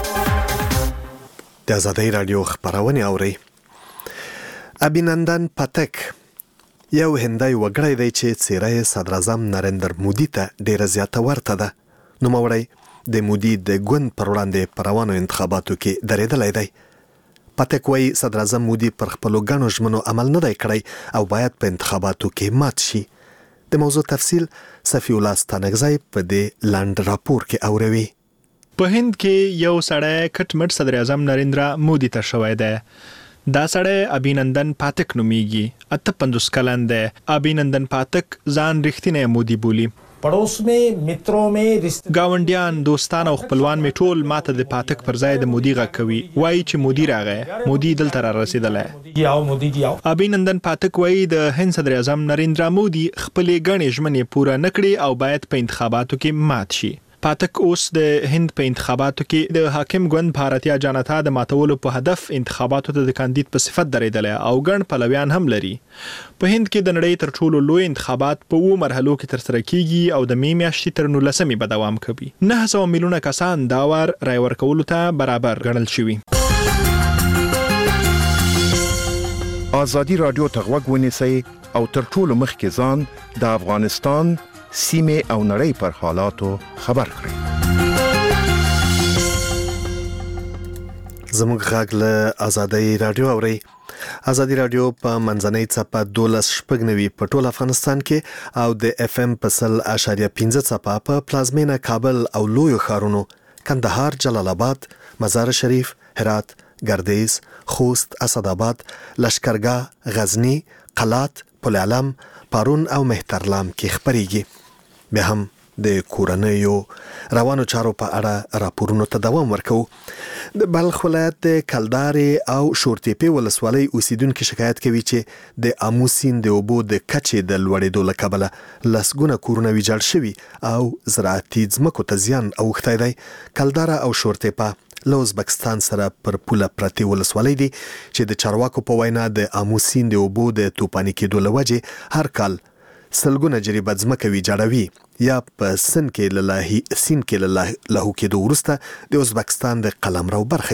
S1: د آزادۍ رادیو خبرونه اوري. ابینندن پاتک یو هندای وګړی دی چې څیره صدر اعظم نریندر مودي ته ډیره زیاته ورته ده. نوموړی د مودي د ګوند پر وړاندې په روانو انتخاباتو کې درېدلی دی. پاتک وایي صدر اعظم مودي پر خپلو ګڼو ژمنو عمل نه دی کړی او باید په انتخاباتو کې مات شي. د موضوع تفصیل صفی الله ستانکزی په دې لاند راپور کې اوروي.
S4: په هند کې یو سړی کټمټ صدر اعظم نریندرا مودي ته شوی دی. دا سړی ابینندن پاتک نومیږي. 58 کلن دی. ابینندن پاتک ځان رښتینی مودي بولي.
S10: پڑوس में मित्रों में
S4: گاونډیان دوستان او خپلوان می ټول ماته د پاتک پر ځای د مودي غږ کوي. وایي چې مودي راغی، مودي دلته را رسیدلی. ابینندن پاتک وایي د هند صدر اعظم نریندرا مودي خپلې ګڼې ژمنې پوره نه کړې او باید په انتخاباتو کې مات شي. پاتک اوس د هند په انتخاباتو کې د حاکم ګوند بھارتیا جنتا د ماتولو په هدف انتخاباتو ته د کاندید په صفت درېدلی او ګڼ پلویان هم لري. په هند کې د نړۍ تر ټولو لوی انتخابات په 2 مرحلو کې ترسره کیږي او د می میاشتې تر 19 به دوام کوي. 900 میلیونه کسان دا وار رای ورکولو ته برابر ګڼل شوي.
S11: آزادي رادیو ته غوږ ونیسئ او تر ټولو مخکې ځان د افغانستان سیمه او نړۍ پر حالاتو خبر کړئ.
S1: زموږ غږ له آزادۍ رادیو اوري. آزادي رادیو په منځنۍ څپه 12.9 په ټول افغانستان کې او د اف ام په 100.15 څپه په پلازمینه کابل او لویو ښارونو کندهار، جلال آباد، مزار شریف، هرات، ګردیز، خوست، اسداباد، لشکرګاه، غزنی، قلات، پل علم، پارون او مهترلام کې خبريږي. بیا هم د کورنیو روانو چارو په اړه راپورونو ته دوام ورکو. د بلخ ولایت د کلدارې او شورتیپې ولسوالۍ اوسیدونکو شکایت کوي چې د آمو سیند د اوبو د کچې د لوړېدو له کبله لسګونه کورونه ویجاړ شوي او زراعتي ځمکو ته زیان اوښتی دی. کلداره او شورتیپه له ازبکستان سره پر پوله پرتې ولسوالۍ دي چې د چارواکو په وینا د آمو سیند د اوبو د توپاني کېدو له وجې هر کال سلګونه جریبه ځمکه ویجاړوي یا په سین کې له لاهو کېدو وروسته د ازبکستان د قلمرو برخه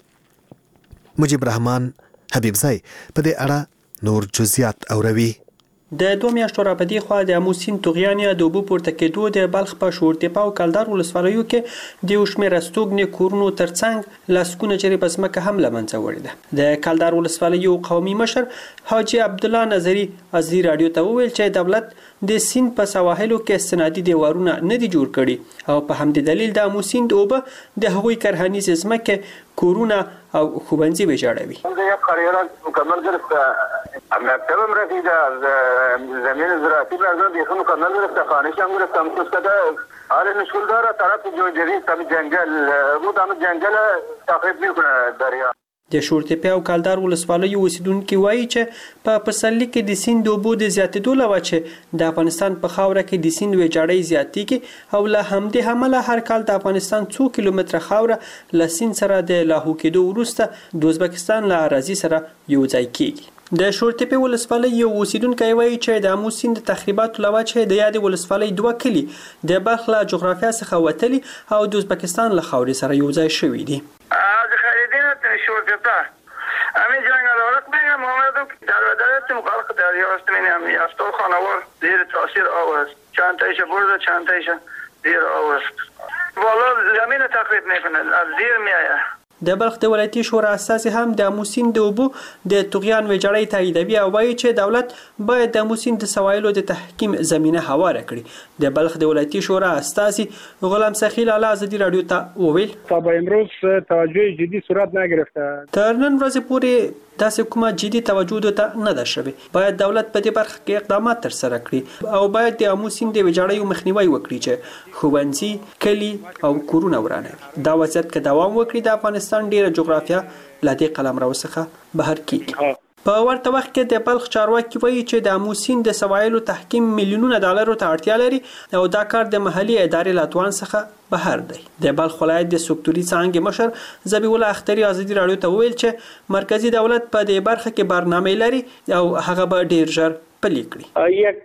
S1: کیږي. مجيب رحمان حبیبزی په دې اړه نور جزئیات اوروي.
S12: د 2 میاشتو راپدې خوا د آمو سیند طغیان یا د اوبو پورته کېدو د بلخ په شورتیپه او کلدار ولسوالیو کې د یو شمېر استوګنې کورونو ترڅنګ لسګونه جریبه ځمکه هم له منځه وړې ده. د کلدار ولسوالیو قومي مشر حاجي عبدالله نظري ازدي رادیو ته وویل چې دولت د سیند په سواحلو کې استنادي دیوارونه نه دي جوړ کړي او په همدې دلیل د آمو سیند اوبه د هغوی کرهنیزې ځمکې، کورونه او خوبنځي ویجاړوي.
S24: مکمل گرفته مکتبم رسیده، زمین زراعتی لازم بیخون مکمل گرفته، خانشم گرفتم کده حال مشکل داره. طرف جو جدید تم جنگل بود، هم جنگل تخریب میکنه دریا.
S12: د شورتیپه او کلدار ولسوالیو اوسیدونکو وایي چې په پسرلي کې د سیند اوبو د زیاتېدو له وجې د افغانستان په خاوره کې د سیند ویجاړۍ زیاتېږي او له همدې امله هر کال د افغانستان 2 کیلومتره خاوره له سیند سره د لاهو کېدو وروسته د ازبکستان له اراضي سره یو ځای کېږي. د شورتیپه ولسوالۍ یو اوسیدونکی وایي چې د آمو سیند د تخریباتو له وجې د یادې ولسوالۍ 2 کلي د بلخ له جغرافیه څخه وتلي او د ازبکستان له خاورې سره یو ځای شوي دي.
S24: شورتیپه همین جنگلات میگم محمدو در ودایت مخالف دریا است میگم یافتو خانوار زیر تاثیر آورد چند تایش برد چند تایش زیر آورد والا زمین تخریب میکنه از زیر میآید.
S12: د بلخ د ولایتي شورا اساس هم د آمو سیند د اوبو د طغیان ویجاړۍ تاییدوي او وایي چې دولت باید د آمو سیند د سوایلو د تحکیم زمینه هواره کړي. د بلخ د ولایتي شورا اساس غلام سخیل اعلی ازادي رادیو ته وویل
S9: تا با امروز توجه جدی صورت نگرفته.
S12: تر نن ورځې پورې داسې کومه جدي توجه ته نه ده شوې. باید دولت په دې برخه کې اقدامات تر سره کړي او باید د آمو سیند د ویجاړۍ مخنیوي وکړي چې ښوونځي، کلي او کورونه ورانوي. دا وضعیت که دوام وکړي د افغانستان ډیره جغرافیه له دې قلمرو څخه بهر کیږي. په ورته وخت کې د بلخ چارواکي وایي چې د آمو سیند د سوایلو تحکیم میلیونونه ډالرو ته اړتیا لري او دا کار د محلي ادارې له توان څخه بهر دی. د بلخ ولایت د سکتوري څانګې مشر ذبیح الله اختري ازادي رادیو ته وویل چې مرکزی دولت په دې برخه کې برنامه لري او هغه به ډیر ژر پلي کړي.
S9: یک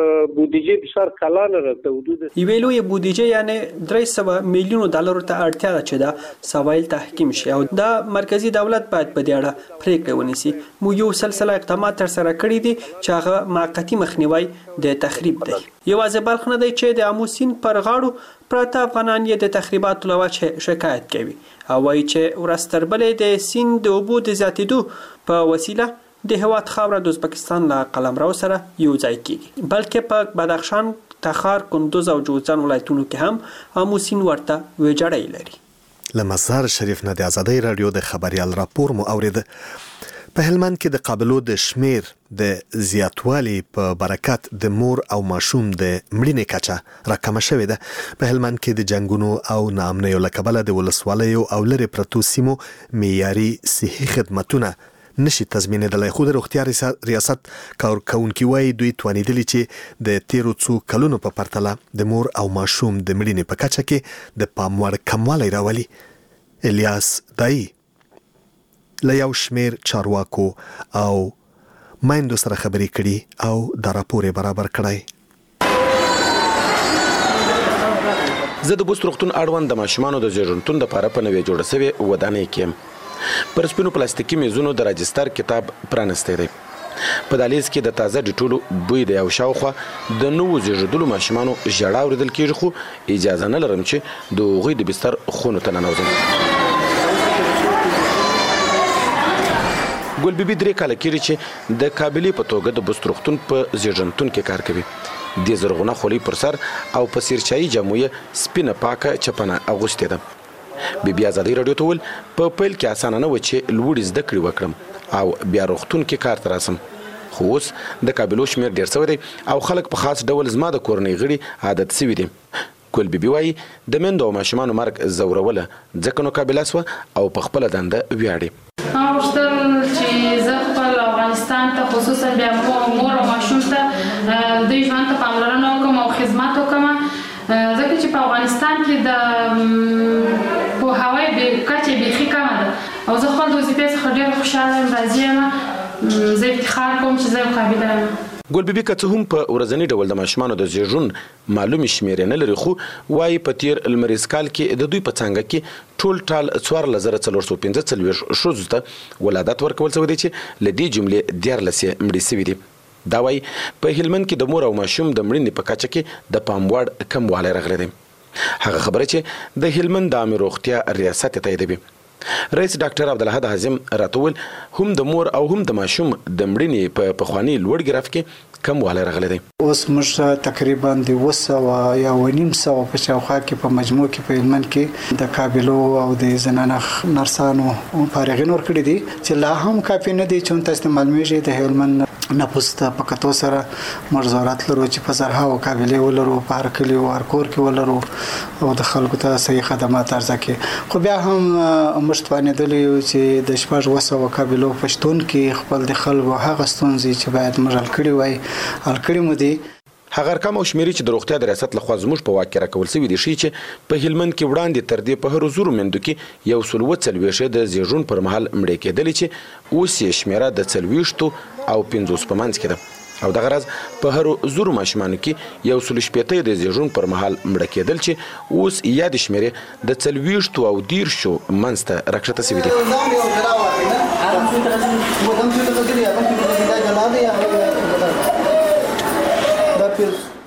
S9: بودجه بسیار کلان را تا حدود
S12: یوه لوی بودجه یعنی 300 میلیون ډالرو ته اړتیا ده چې دا سوایل تحکیم شي او دا مرکزی دولت باید په دې اړه پریکړه ونیسي. مو یو سلسله اقدامات تر سره کړی دي چې هغه موقتی مخنیوي د تخریب دی. یوازې بلخ نه دی چې د آمو سیند پر غاړو پراته افغانان یې د تخریباتو له وجې شکایت کوي او وایي چې ورځ تر بلې د سیند د اوبو د زیاتېدو په وسیله د هواد خاوره د ازبکستان له قلمرو سره یو ځای کیږي. بلکې په بدخشان، تخار، کندوز او جوزجان ولایتونو کې هم آمو سیند ورته ویجاړۍ لري.
S1: له مزار شریف نه د ازادۍ رادیو د خبريال راپور مو اورید. په هلمند کې د قابلو د شمیر د زیاتوالي په برکت د مور او ماشوم د مړینې کچه راکمه شوې ده. په هلمند کې د جنگونو او ناامنیو له کبله د ولسوالیو او لرې پرتو سیمو معیاري صحي خدمتونه نشي تضمینېدلی. خو د روغتیا ریاست کارکونکي وایي دوی توانېدلي چې د تیرو څو کلونو په پرتله د مور او ماشوم د مړینې په کچه کې د پام وړ کموالی راولي. الیاس دایی له یو شمیر چارواکو او میندو سره خبرې کړي او دا راپور یې برابر کړی.
S14: زه د بوست روغتون اړوند د ماشومانو د زیږنتون دپاره په نوې جوړه سوې ودانۍ کې یم. پر سپینو پلاستیکي میزونو د راجستر کتاب پرانستی دی. په دهلیز کې د تازه ډیټولو بوی دی او شاوخوا د نوو زیږېدلو ماشومانو ژړا اورېدل کېږي خو اجازه نه لرم چې د هغوی د بستر خونو ته ننوځم. ګل بیبي 3 کاله کېږي چې د قابلې په توګه د بوست روغتون په زیږنتون کې کار کوي. د زرغونه خولۍ پر سر او په سیرچایي جامو یې سپینه پاکه چپنه اغوستې ده. بیا ازادۍ رادیو ته ویل په پیل کې اسانه نه و چې لوړې زده کړې وکړم او بیا روغتون کې کار ته راسم. خو اوس د قابلو شمیر ډېر سوی دی او خلک په خاص ډول زما د کورنۍ غړي عادت سوي دي. ګل بیبي وایي د میندو او ماشومانو مرګ ځوروله ځکه نو قابله سوه او په خپله دنده ویاړي.
S21: ما غوښتل چې زه خپل افغانستان ته خصوصا بیا مور او ماشوم ته دوی ژوند ته پاملرنه وکړم او خدمت وکړم ځکه چې په افغانستان کې د پوهاوی کچه بیخي کمه ده او زه خپل د وظیفې څخه ډېره خوشحاله یم، راضي یم، زه افتخار کوم چې زه یو قابله یم.
S14: ګل بیبي که څه هم په ورځني ډول د ماشومانو د زیږون معلومې شمېرې نه لري خو وایي په تیر لمریز کال کې د دوی په څانګه کې ټول ټال 1445 ښځو ته ولادت ورکول شوی دی چې له دې جملې 14 مړې سوي دي. دا وایي په هلمند کې د مور او ماشوم د مړینې په کچه کې د پام وړ کموالی راغلی دی. هغه خبره چې د هلمند د عامې روغتیا ریاست تاییدوي. رئیس ډاکټر عبدالحد حازم راته وویل هم د مور او هم د ماشوم د مړینې په پخواني لوړ ګراف کې کموالی راغلی دی.
S15: اوس موږ تقریبا د 200 یا 900 په شاوخوا کې په مجموع کې په هلمند کې د قابلو او د زنانه نرسانو فارغین ورکړي دي چې لا هم کافي نه دي چې تاسو معلومیږي د هلمند نفوس ته په کتو سره موږ ضرورت لرو چې په زرهاو قابلې ولرو، په هر کلي او هر کور کې ولرو او د خلکو ته صحیح خدمات عرضه کړي. خو بیا هم موږ توانېدلی یو چې د 200 قابلو په شتون کې خپل د خلکو هغه ستونزې چې باید موږ حل کړي وای حل کړي مو دي.
S14: هغه ارقام او شمیرې چې د روغتیا د ریاست لخوا زموږ په واک کې راکول شوي دي ښیي چې په هلمند کې وړاندې تر دې په هرو زرو میندو کې 140 د زیږون پر مهال مړې کېدلې چې اوس یې شمیره د 40 او 50 په منځ کې ده او دغه راز په هرو زرو ماشومانو کې 180 د زیږون پر مهال مړه کېدل چې اوس یا د شمیرې د 40 او 10 منځ ته راکښته شوي دي.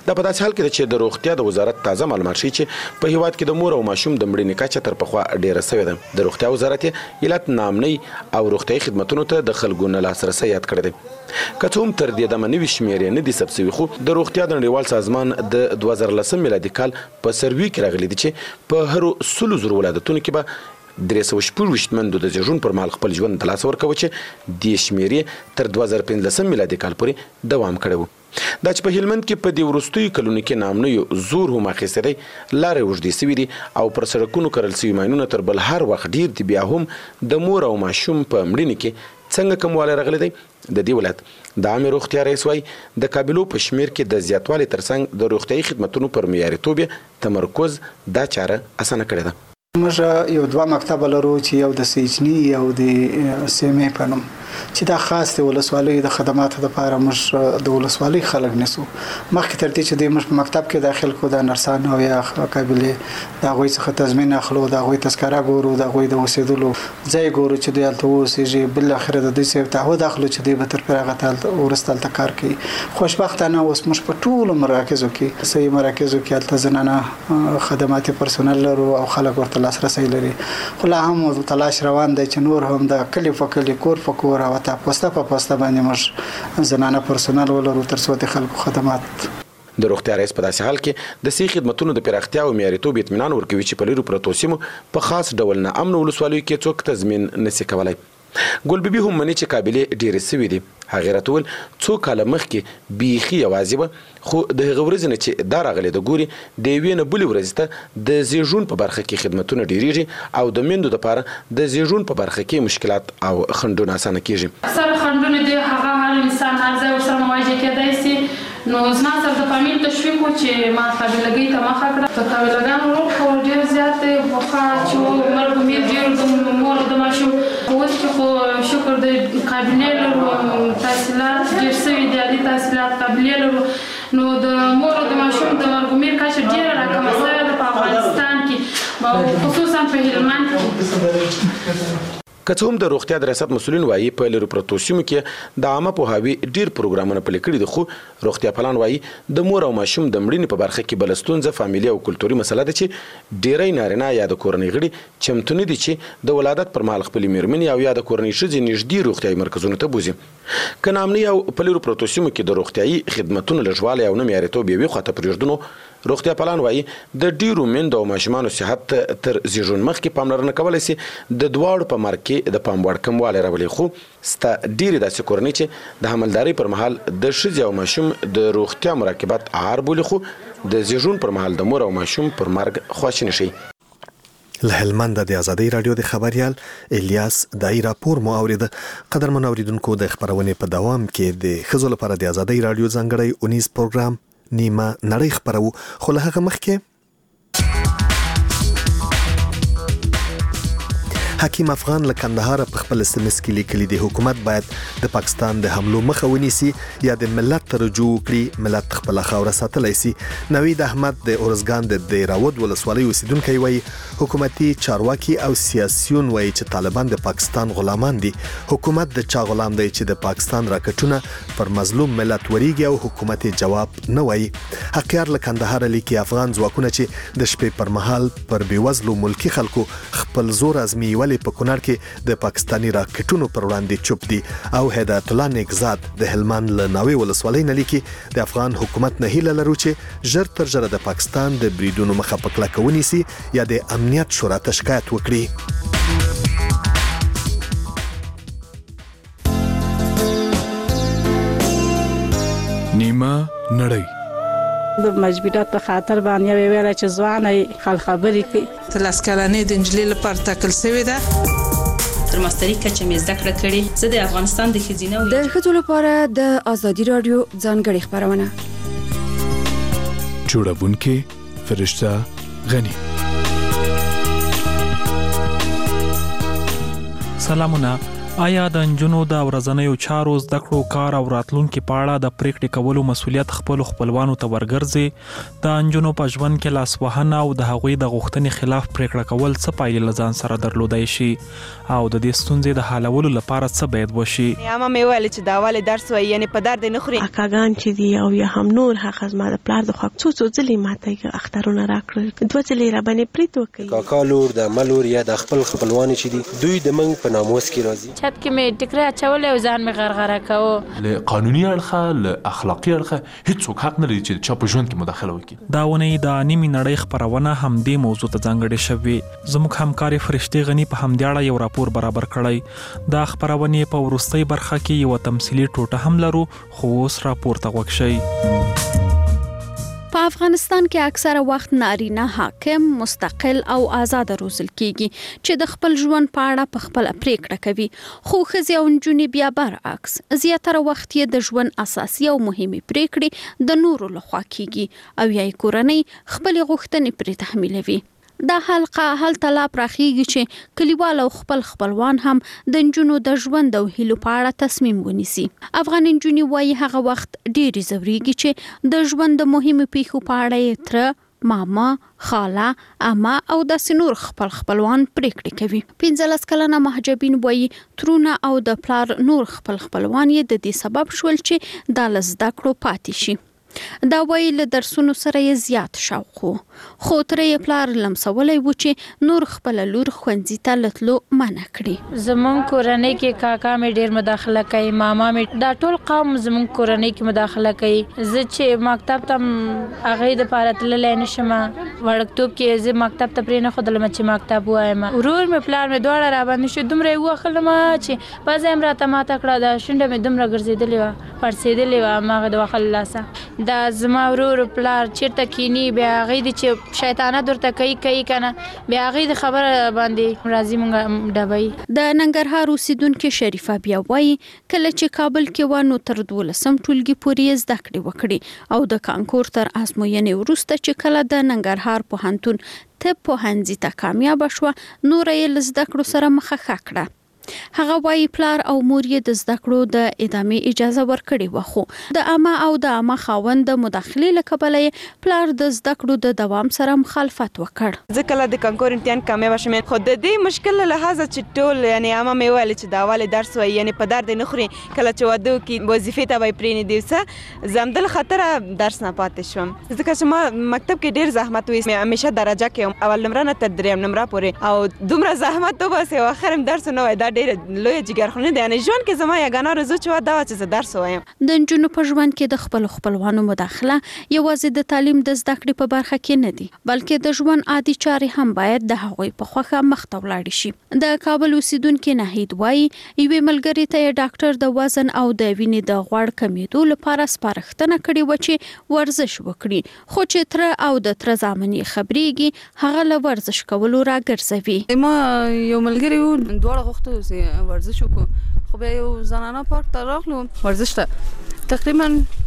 S14: دا په داسې حال کې چې د روغتیا د وزارت تازه معلومات ښیي چې په هیواد کې د مور او ماشوم د مړینې کچه تر پخوا ډیره شوې ده. د روغتیا وزارت علت نامنۍ او روغتیايي خدماتو ته د خلکو نه لاسرسي یاد کړی دی. که څه هم تر دې دمه نوي شمیرې نه دي ثبت شوي، خو د روغتیا د نړیوال سازمان د 2010 میلادي کال په سروي کې راغلي دي چې په هرو 100,000 ولادتونو کې به 314 مندو د زیږون پر مهال خپل ژوند د لاسه ورکوي چې د شمیرې تر 2015 میلادي کال پورې دوام کړی و. دا چې په هلمند کې په دې وروستیو کلونو کې نامنیو زور هم اخیستی دی، لارې اوږدې سوي دي او پر سړکونو کرل سوي ماینونه تر بل هر وخت ډیر دي. بیا هم د مور او ماشوم په مړینې کې څنګه کموالی راغلی دی؟ د دې ولایت د عامې روغتیا رئیس وایي د قابلو په شمیر کې د زیاتوالي ترڅنګ د روغتیايي خدمتونو پر معیاریتوب تمرکز دا چاره اسانه کړې ده.
S15: موږ یو دوه مکتب لرو چې یو د سیجنی او د سیمې په نوم چې دا خاص د ولسوالۍ د خدماتو لپاره موږ د ولسوالۍ خلک نسو. مخکې تر دې چې د موږ په مکتب کې داخل کو د نرسانو او یا قابلې د غوي څخه تضمین اخلو، د غوي تذکره ګورو، د غوي د اوسېدلو ځای ګورو چې دوی الته اوسېږي. بل اخر د دې څه تعهد اخلو چې دوی به تر پرغه ورستل کار کوي. خوشبختانه اوس موږ په ټولو مراکزو کې صحیح مراکزو کې الته زنانه خدماتي پرسونل لرو او خلک ورته لاسرسي لري. خو لا هم تلاش روان دی چې نور هم د کلی په کلی کور په کور او تا پوسټه په پوسټه باندې موږ زنانه پرسونل ولرو تر څو د خلکو خدمات.
S14: د روغتیا رئیس په داسې حال کې د صحي خدماتو د پراختیا او معیاریتوب اطمینان ورکوي چې په لرو پرتو سیمو په خاص ډول نه امن ولسوالیو کې څوک تضمین نشي کولای. ګل بیبي هم مني چې قابلې ډېرې سوي دي. هغې راته ویل څو کاله مخکې بیخي یوازې وه، خو د هغه ورځې نه چې دا راغلی د ګوري د یوې نه بلې ورځې ته د زیږون په برخه کې خدمتونه ډېرېږي او د میندو دپاره د زیږون په برخه کې مشکلات او خنډونه اسانه کېږي.
S21: اکثر خنډونه دي هغه هر انسان هر ځای ورسره مواجه کېدای سي. نو زما سره د فامیل تشویق و چې ما قابلګۍ ته مخه کړه. د قابلګانو رول خو ډېر زیات دی، پخوا چې مرګ امید ډېر د مور د ماشوم، اوس کې خو شکر د قابلې لرو، تحصیلات ډېر سوي دي، عالي تحصیلات قابلې لرو. نو د مور د ماشوم د مرګ امید کچه ډېره راکمه سوې ده په افغانستان کې، خصوصا په هلمند کې.
S14: که څه هم د روغتیا د ریاست مسؤلین وایي په لرو پرتو سیمو کې د عامه پوهاوي ډیر پروګرامونه پلي کړي دي، خو روغتیا پالان وایي د مور او ماشوم د مړینې په برخه کې بله ستونزه فامیلي او کلتوري مسله ده چې ډیری نارینه یا د کورنۍ غړي چمتو نه دي چې د ولادت پر مهال خپلې مېرمنې او یا د کورنۍ ښځې نږدې روغتیايي مرکزونو ته بوځي. که نامني او په لرو پرتو سیمو کې د روغتیايي خدمتونو لږوالی او نه معیاریتوب یوې خواته پرېږدو، روغتیا پالان وایي د ډیرو میندو او ماشومانو صحت تر زیږون مخکې پاملرنه کولی سي د دواړو په مرګ کې د پام وړ کموالی راولي. خو ستا ډیرې داسې کورنۍ چې د حملدارۍ پر مهال د ښځې او ماشوم د روغتیا مراقبت عار بولي، خو د زیږون پر مهال د مور او ماشوم پر مرګ خواشیني شي.
S1: له هلمند د ازادۍ رادیو د خبريال الیاس دای راپور مو اوریده. قدرمن اوریدونکو د خبرونې په دوام کې د ښځو لپاره د ازادۍ رادیو ځانګړی اونیز پروګرام نیمه نړۍ خبرو، خو له هغه مخکې حکیم افغان له کندهار په خپل SMS کې لیکلي دی حکومت باید د پاکستان د حملو مخه ونیسي یا د ملت رجوع کړي، ملت خپل خاوره ساتلی سي. نوید احمد د اورزګان د دیراود ولسوالۍ اوسیدونکی وایي حکومتي چارواکي او سیاسيون وایي چې طالبان د پاکستان غلامان دي. حکومت د چا غلام دی چې د پاکستان راکټونه پر مظلوم ملت وریږي او حکومت جواب نه وایي. حقیار له کندهار لیکي افغان ځواکونه چې د شپې پر مهال پر بیوزلو ملکی خلکو خپل زور ازمي په کونړ کې د پاکستاني راکټونو پر وړاندې چوپ دي. او هدایت الله نیکزاد د هلمند له ناوې ولسوالۍ نه لیکي د افغان حکومت نه هیله لرو چې ژر تر ژره د پاکستان د بریدونو مخه په کلکه ونیسي یا د امنیت شورا ته شکایت وکړي.
S6: نیمه نړۍ
S7: د مجبورات په خاطر باندې ویل چې ځواني خل خبرې کوي.
S17: تلاس کلنې د انجلۍ لپاره تکل شوې ده.
S19: تر ماستري کچه مې زده کړه کړې. زه د افغانستان د ښځینه
S25: د ښځو لپاره د ازادي رادیو ځانګړې خبرونه
S6: جوړونکې فرشته غنی.
S26: سلامونه.
S3: آیا د نجونو د ورځنیو چارو زده کړو کار او راتلونکو په اړه د پریکړې کولو مسولیت خپلوانو ته ورګرځي؟ د نجونو په ژوند کې لاسوهنه او د هغوی د غوښتنې خلاف پریکړه کول څه پایلې له ځان سره درلودای شي او د دې ستونزې د حلولو لپاره څه باید وشي؟
S5: اما مې ویل چې دا ولې درس وایي، یعنی په درد نه خوري.
S16: اکاګان چې دی او یا هم نور هغه زما د پلار د خوا څو ځلې ماته اخترونه راکړل، دوه ځلې را باندې پریت وکړي.
S18: کاکا لور د ملور یا د خپلوان چې دي دوی د منګ په ناموس کې راځي.
S21: چت کې مې ټکرې اچولې او ځان مې غرغره کوو.
S6: له قانوني اړخه له اخلاقي اړخه هیڅوک حق نه لري چې چا په ژوند کې مداخله وکړي.
S3: دا ونې د نیمې نړۍ خبرونه هم دې موضوع ته ځانګړې شوې. زموږ همکاري فرشتي غنی په همدې اړه یو راپور برابر کړی. دا خبرونه په وروستۍ برخه کې یو تمثيلي ټوټه هم لرو، خو اوس راپور ته وښیي.
S22: په افغانستان کې اکثره وخت نارینه حاکم مستقل او آزاد روزل کیږي چې د خپل ژوند په اړه په خپل پریکړه کوي، خو ښځې او نجونې بیا برعکس زیاتره وخت یې د ژوند اساسي او مهمه پریکړې د نورو لخوا کیږي او یې کورنۍ خپل غوښتنې پرې تحمیلوي. دا حلقه هلته لا پراخیږي چې کلیوال او خپلوان هم د نجونو د ژوند او هیلو په اړه تصمیم ونیسي. افغان نجونې وایي هغه وخت ډېری زوريږي چې د ژوند د مهمو پیښو په اړه یې تر ماما، خاله، اما او د سنور خپلوان پریکړې کوي. 15 کلنه محجبین وایي ترونه او د پلار نور خپلوان یې د دې سبب شول چې د زده کړو پاتې شي. دا وایي له درسونو سره یې زیات شوق وو، خو تر یې پلار لمسولی و چې نور خپل لور ښوونځي ته لتلو منع کړي.
S21: زمون کورنۍ کې کاکا مې ډیر مداخله کوي، ماما مې دا ټول قوم زمون کورنۍ کې مداخله کوي. زه چې مکتب ته هغه د پاره تللی نشم، وړکتوب کې زه مکتب ته پرې نه ښودلم چې مکتب وایم. ورور مې پلار مې دواړه را باندې شو، دومره یې ووهلم چې بعضې هم راته ماته کړه. دا شونډه مې دومره ګرځېدلې وه، پړسېدلې وه هماغه د وهلو لاسه. دا زما ورور پلار چیرته کینی بیا هغې دي چې شیطانت ورته کوي کنه، بیا هغې د خبره باندې راځي مونږ ډبوي.
S22: د ننګرهار اوسیدونکې شریفه بیا وایي کله چې کابل کې و نو تر 12 ټولګي پورې زده کړې وکړي او د کانکور تر ازموینې وروسته چې کله د ننګرهار پوهنتون طب پوهنځي ته کامیاب شوه نور یې له زده کړو سره مخه ښه کړه. هغه وایي پلار او مور یې د زده کړو د ادامې اجازه ورکړې وه، خو د اما او د اما خاوند د مداخلې له کبله یې پلار د زده کړو د دوام سره مخالفت وکړ.
S5: زه کله د کانکور امتحان کامیاب شوم، خو د دې مشکل له لحاظه چې ټول یعنی اما مې ویل چې دا ولې درس وایي، یعنی په درد نه خوري، کله چې واده وکړي وظیفې ته به یې پرېنږدي څه زه همدل خطره درس نه پاتې شوم، ځکه چې ما مکتب کې ډېر زحمت وایست. مې همیشه درجه کې اول نمره نه تر دریم نمره پورې او دومره زحمت وباسې او اخر هم درس نه وایي. دا ډېره لویه جګرخوني ده، یعنی ژوند کې زما یګانه رزو چې دا چې زه درس وایم.
S22: د نجونو په ژوند کې د خپلوانو مداخله یوازې د تعلیم د زده کړې په برخه کې نه دي، بلکې د ژوند عادي چارې هم باید د هغوی په خوښه مخته ولاړ شي. د کابل اوسیدونکي ناهید وایي یوې ملګرې ته ډاکټر د وزن او د وینې د غوړ کمیدو لپاره سپارښتنه کړې و چې ورزش وکړي، خو چې تر او د تر زامنې خبرېږي هغه له ورزش کولو راګرځوي.
S26: ما یو ملګری و دواړه غوښتو چې ورزش وکړو، خو بیا یو زنانه پارک ته راغلو ورزش ته تقریبا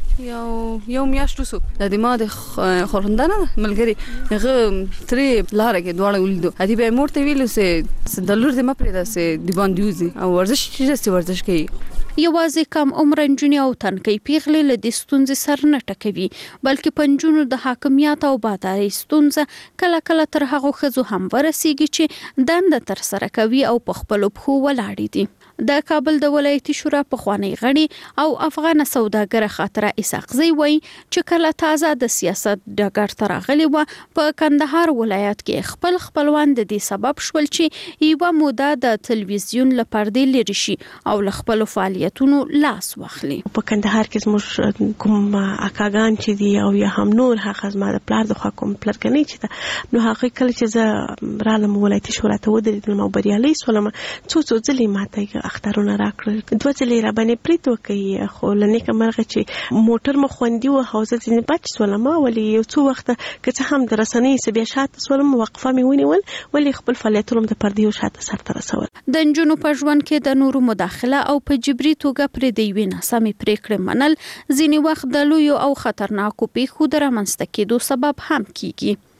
S26: یو میاشت وسو. د ما د خوندانه ملګری هغه ترې لاره کې دواړه ولیدو، ادي به مور ته ویلو چې د لور دې ما پرې ده چې دی باندې وزي او ورزش چې ورزش کوي.
S22: یوازې کم عمر نجونې او تنکۍ پیغلې له دې ستونزې سر نه ټکوي، بلکې په نجونو د حاکمیت او بادارۍ ستونزه کله کله تر هغو ښځو هم ورسیږي چې دنده ترسره کوي او په خپلو پښو ولاړې دي. د کابل د ولایتي شورا پخوانی غړي او افغان سوداګر خاطره اسحاقزی وایي چې کله تازه د سیاست ډګر ته راغلي و په کندهار ولایت کې خپلوان د دې سبب شول چې یوه موده د تلویزیون له پردې لرې شي او له خپلو فعالیتونو لاس واخلي.
S16: په کندهار کې زموږ کوم اکاګان چې دي او یا هم نور هغه زما د پلار د خوا کوم پلرګنۍ چې ده نو هغه کله چې زه رالم ولایتي شورا ته ودرېدلم او بریالۍ شولم څو ځلې ماته اخترونه راکړل، دوه ځلې را باندې پریت وکړي، خو له نیکه مرغه چې موټر مو خوندي و او زه ځینې بچ شولم، ولې یو څو وخته که څه هم د رسنیو څه بیا شاته شولم وقفه مې ونیول، ولې خپل فعالیتونه د پردیو شاته سرته رسول.
S22: د نجونو په ژوند کې د نورو مداخله او په جبري توګه پرې د یوې ناسمې پریکړې منل ځینې وخت د لویو او خطرناکو پیښو د رامنځته کېدو سبب هم کیږي.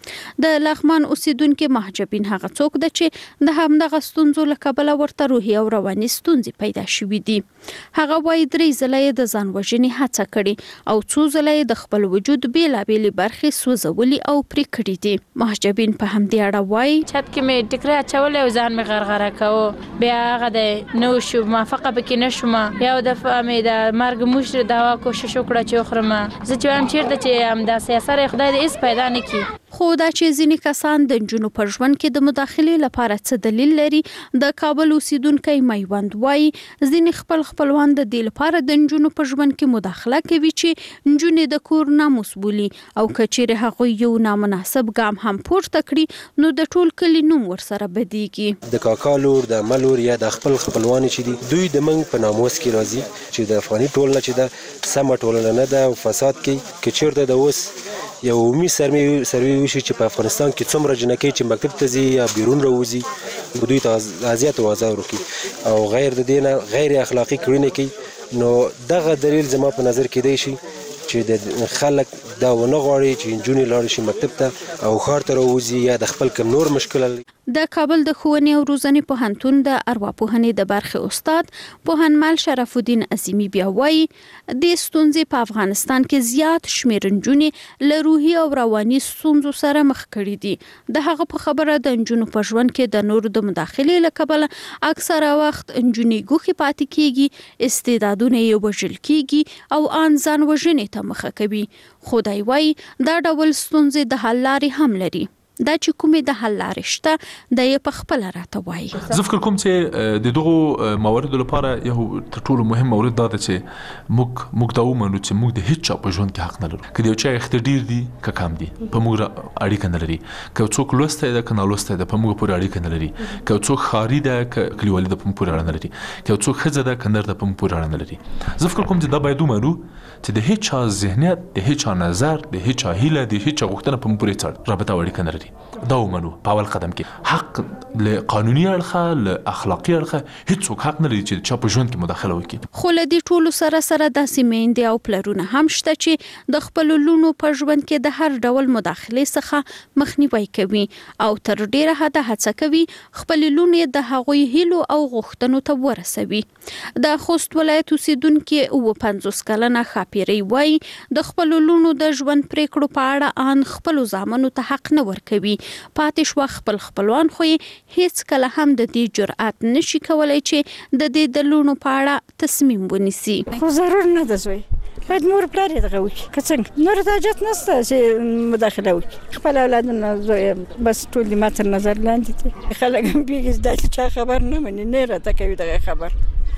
S22: د لغمان اوسیدونکو محجبین هغه څوک ده چې د همدغه ستونزو له کبله ورته روحي او رواني ستونزې پیدا شوې دي. هغه وايي 3 ځله د ځان وژنې هڅه کړې او 2 ځله د خپل وجود بیلابېلې برخې سوځولې او پرې کړې دي. محجبین په همدې اړه وايي
S2: چت کې مې ټکرې اچولې او ځان مې غرغره کوو، بیا هغه د نو شو موافقه پکې نشوم، یو دفعه مې د مرګ مشر دوا کوشش وکړه چې وخورم. زه چې وایم چیرته چې همداسې اثر خدای دې هیڅ پیدا نه کړي.
S22: خو دا چې ځینې کسان د نجونو په ژوند کې د مداخلې لپاره څه دلیل لري، د کابل اوسیدونکو میوند وايي ځینې خپلوان د دې لپاره د نجونو په ژوند کې مداخله کوي چې نجونې د کور ناموس بولي او کچېره هغه یو نامناسب ګام هم پورته کړي نو د ټول کلی نوم ورسره بدیږي.
S18: د کاکا لور د ملور یا د خپلوان چې دي دوی د منګ په ناموس کې راځي چې د افغاني ټولنه چې د سم ټولنه نه ده او فساد کوي. کچېرته د اوس یو عمومي سروي وشي چې په افغانستان کې څومره جنکۍ چې مکتب ته ځي یا بیرون راوځي دوی ته اذیت او آزار وکړي او غیر د دې نه غیر اخلاقي کړنې کوي، نو دغه دلیل زما په نظر کې دی شي چې د خلک دا ونه غواړي چې نجونې لاړې شي مکتب ته او ښار ته راوځي یا د خپل کم نور مشکل.
S22: د کابل د ښوونې او روزنې پوهنتون د ارواپوهنې د برخې استاد پوهنمل شرف الدین عظیمی بیا وایي د ستونزې په افغانستان کې زیات شمېر نجونې له روحي او رواني ستونزو سره مخ کړي دي. د هغه په خبره د نجونو په ژوند کې د نورو د مداخلې له کبله اکثره وخت نجونې ګوښې پاتې کیږي، استعدادونه یې وژل کیږي او ان ځان وژنې ته مخه کوي. خدای وایي دا ډول ستونزې د حل لارې هم لري. دا چې کومې د حل لارې شته د یې په خپله راته وایي.
S6: زه فکر کوم چې د دغو مواردو لپاره یو تر ټولو مهم مورد دا ده چې موږ دا ومنو چې موږ د هیڅ چا په ژوند کې حق نه لرو. که د یو چا اختر ډیر دي که کم دي په موږ اړیکه نه لري. که څوک لوستی ده که نالوستی ده په موږ پورې اړیکه نه لري. که څوک ښاري ده که کلیوالي ده په موږ پورې اړه نه لري. که څوک ښځه ده که نر ده په موږ پورې اړه نه لري. زه فکر کوم چې دا باید ومنو چې د هیڅ چا ذهنیت، د هیڅ چا نظر، د هیڅ چا هیله، د هیڅ چا غوښتنه په موږ پورې رابطه او اړیکه نه لري. دا ومنو په اول قدم کې. حق له قانوني اړخه له اخلاقي اړخه هیڅوک حق نه لري چې چا په ژوند کې مداخله وکړي.
S22: خو له دې ټولو سره داسې میندې او پلرونه هم شته چې د خپلو لوڼو په ژوند کې د هر ډول مداخلې څخه مخنیوی کوي او تر ډیره حده هڅه کوي خپلې لوڼې د هغوی هیلو او غوښتنو ته ورسوي. د خوست ولایت اوسیدونکي 50 کلنه ښاپیرۍ وایي د خپلو لوڼو د ژوند پریکړو په اړه ان خپلو زامنو ته حق نه ورکوي. پاتې شو خپلوان خو هیڅ کله هم د دې جرأت نشي کولای چې د دې د لوڼو په اړه تصمیم ونیسي.
S7: خو ضرور نه ده زوی، باید مور پلار یې دغه وکړي. که څنګه نور ته حاجت نشته چې مداخله وکړي. خپل اولادونه زوی بس ټول د ما تر نظر لاندې دي. خلک هم بیږي دا چې چا خبر نه مني، نه راته کوي دغه خبر.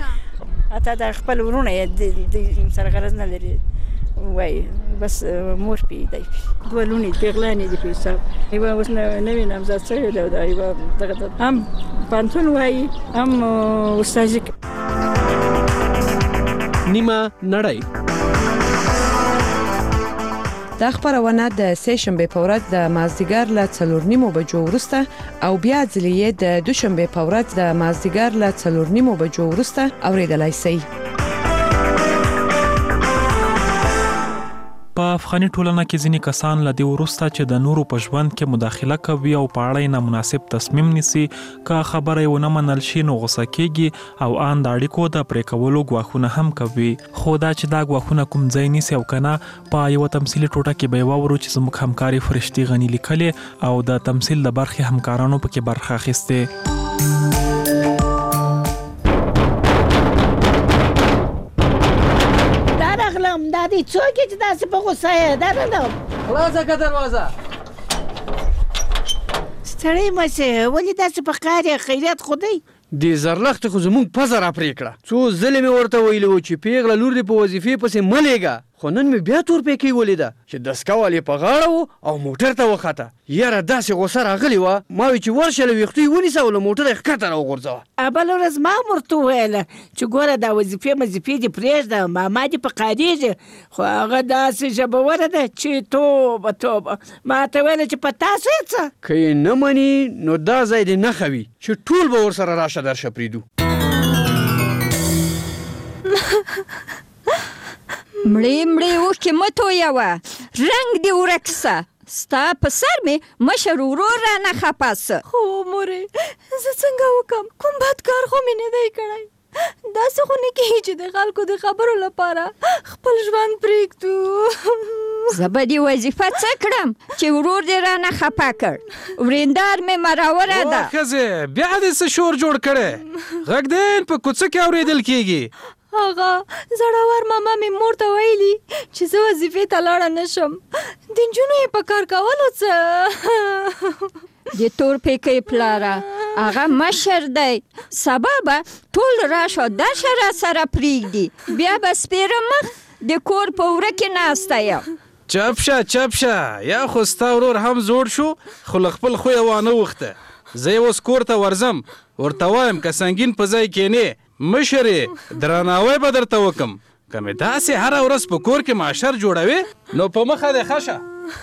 S7: حتی د خپل ورونه یې د سره غرض نه لري وای بس مور پیدا دوه لونې پیغلانې دي په حساب. یوه اوس نوې نامزد شوې ده او یوه دغه هم پانتون وایي هم استاذي.
S8: نیمه نړۍ
S10: دا خبرونه د سهشنبه په ورځ د مازدیګر له 4:30 بجو وروسته او بیا ځلې د دوشنبه په ورځ د مازدیګر له 4:30 بجو وروسته اوریدلای شئ.
S3: په افغاني ټولنه کې ځینې کسان له دې وروسته چې د نورو په ژوند کې مداخله کوي او په اړه یې نامناسب تصمیم نیسي، که خبره یې ونه منل شي نو غوسه کیږي او ان د اړیکو د پرې کولو ګواښونه هم کوي. خو دا چې دا ګواښونه کوم ځای نیسي او کنه په یو تمثیلي ټوټه کې به واورو چې زموږ همکاري فرشتي غنی لیکلې او د تمثیل د برخې همکارانو پکې برخه اخیسته.
S13: دا دې څوک چې داسې په غوسه یې درلم خلاصه که دروازه ستړی مه شې ولې داسې په قهر یې خیریت خو دی
S20: دې زرلښتې خو زموږ پزه راپرې کړه څو ځلې مې ورته ویلي وو چې پیغله لور دې په وظیفې پسې مه لېږه خو نن مې بیا تورپیکۍ ولیده چې دستکول یې په غاړه و او موټر ته وخته یاره داسې غوسه راغلې وه ما وی چې ورشه له ویښتو یې ونیسه او له موټره یې ښکته راوغورځوه
S13: بله ورځ ما هم ورته وویله چې ګوره دا وظیفې دې پرېږده ماما دې په قهرېږي خو هغه داسې ژبوره ده چې توبه ما ته ویله چې په تاسو یې څه
S20: که یې نه مني نو دا ځای دې نښه وي چې ټول به ورسره راشه درشه پرېږدو
S23: مړې اوښکې مه تویوه رنګ دې ورک شه
S4: ستا په سر مې مشر ورور رانه خفه سه.
S8: خو مورې زه څنګه وکم؟ کوم بد کار خو مې نه دی کړی. داسې خو نه کېږي چې د خلکو د خبرو لپاره خپل ژوند پرېږدو.
S4: زه به دې وظیفه څه کړم چې ورور دې رانه خفه کړ؟ ورېندار مې مراوره ده.
S9: ښځې بیا دې څه شور جوړ کړی؟ غږ دې په کوڅه کې اورېدل کېږي.
S8: هغه زړور ماما مې مور ته ویلي چې زه وظیفې ته لاړه نه شم. د نجونو یې په کار کولو څه.
S4: د تورپیکۍ پلاره هغه مشر دی. سبا به ټول راشه درشه را سره پرېږدي. بیا به سپېره مخ د کور په وره کې ناسته یم.
S9: چپ شه یا خو ستا ورور هم زوړ شو خو له خپل خویه وانه وخته. زه یې اوس کور ته ورځم ورته وایم که سنګین په ځای کېنې مشرې درناوی به درته وکم. که مې داسې هره ورځ په کور کې معاشر جوړوي نو په مخه دې ښه شه.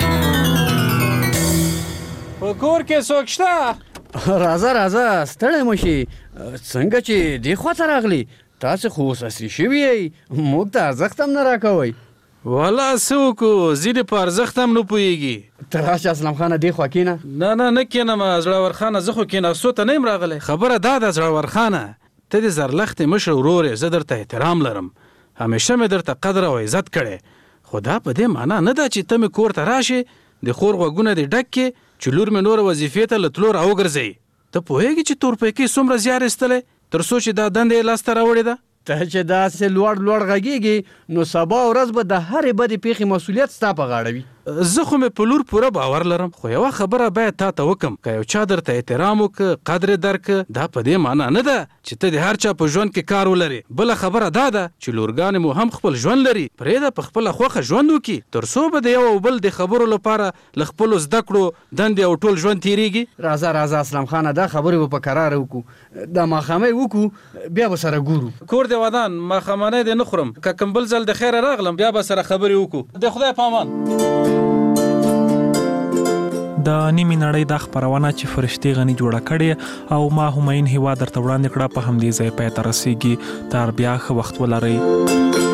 S9: په کور کې څوک شته؟
S20: راځه ستړی مه شي. څنګه چې دې خواته راغلي تاسې خو اوس عصري شوي یې موږ ته ارزښت هم نه راکوئ.
S9: والا څه وکړو ځینې په ارزښت هم نه پوهېږي.
S20: ته راشه اسلام خانه دې خوا کېنه.
S9: نه کېنم زړور خانه زه خو کېناستو ته نه یم راغلی. خبره دا ده زړور خانه ته د زرلښتې مشر ورور یې. زه درته احترام لرم همیشه مې درته قدر او عزت کړی. خو دا په دې معنا نه ده چې ته مې کور ته راشې د خور غوږونه دې ډک کې چې لور مې نوره وظیفې ته له تلو راوګرځوي. ته پوهېږي چې تورپیکۍ څومره زیار ایستلی تر څو چې دا دنده یې لاسته راوړې ده؟
S20: ته چې داسې لوړ غږېږي نو سبا ورځ به د هرې بدې پیښې مسؤلیت ستا په غاړه وي.
S9: زه خو مې په لور پوره باور لرم خو یوه خبره باید تا ته وکم که یو چا درته احترام وکړه قدر درکړه دا په دې معنا نه ده چې ته د هر چا په ژوند کې کار ولرې. بله خبره دا ده چې لورګانې مو هم خپل ژوند لري. پرېږده په خپله خوښه ژوند وکړي تر څو به د یو او بل د خبرو لپاره له خپلو زده کړو دندې او ټول ژوند تېرېږي.
S20: راځه اسلام خانه دا خبرې به په کراره وکړو. دا ماښامۍ وکړو بیا به سره ګورو.
S9: کور دې ودان ماښامنۍ دې نه خورم که کوم بل ځل د خیره راغلم بیا به سره خبرې وکړو. د خدای په امان.
S3: د نیمې نړۍ دا خپرونه چې فرشتي غني جوړه کړې او ما هماین هیوا درته وړاندې کړه په همدې ځای پای ته رسیږي. تر بیا ښه وخت ولرئ.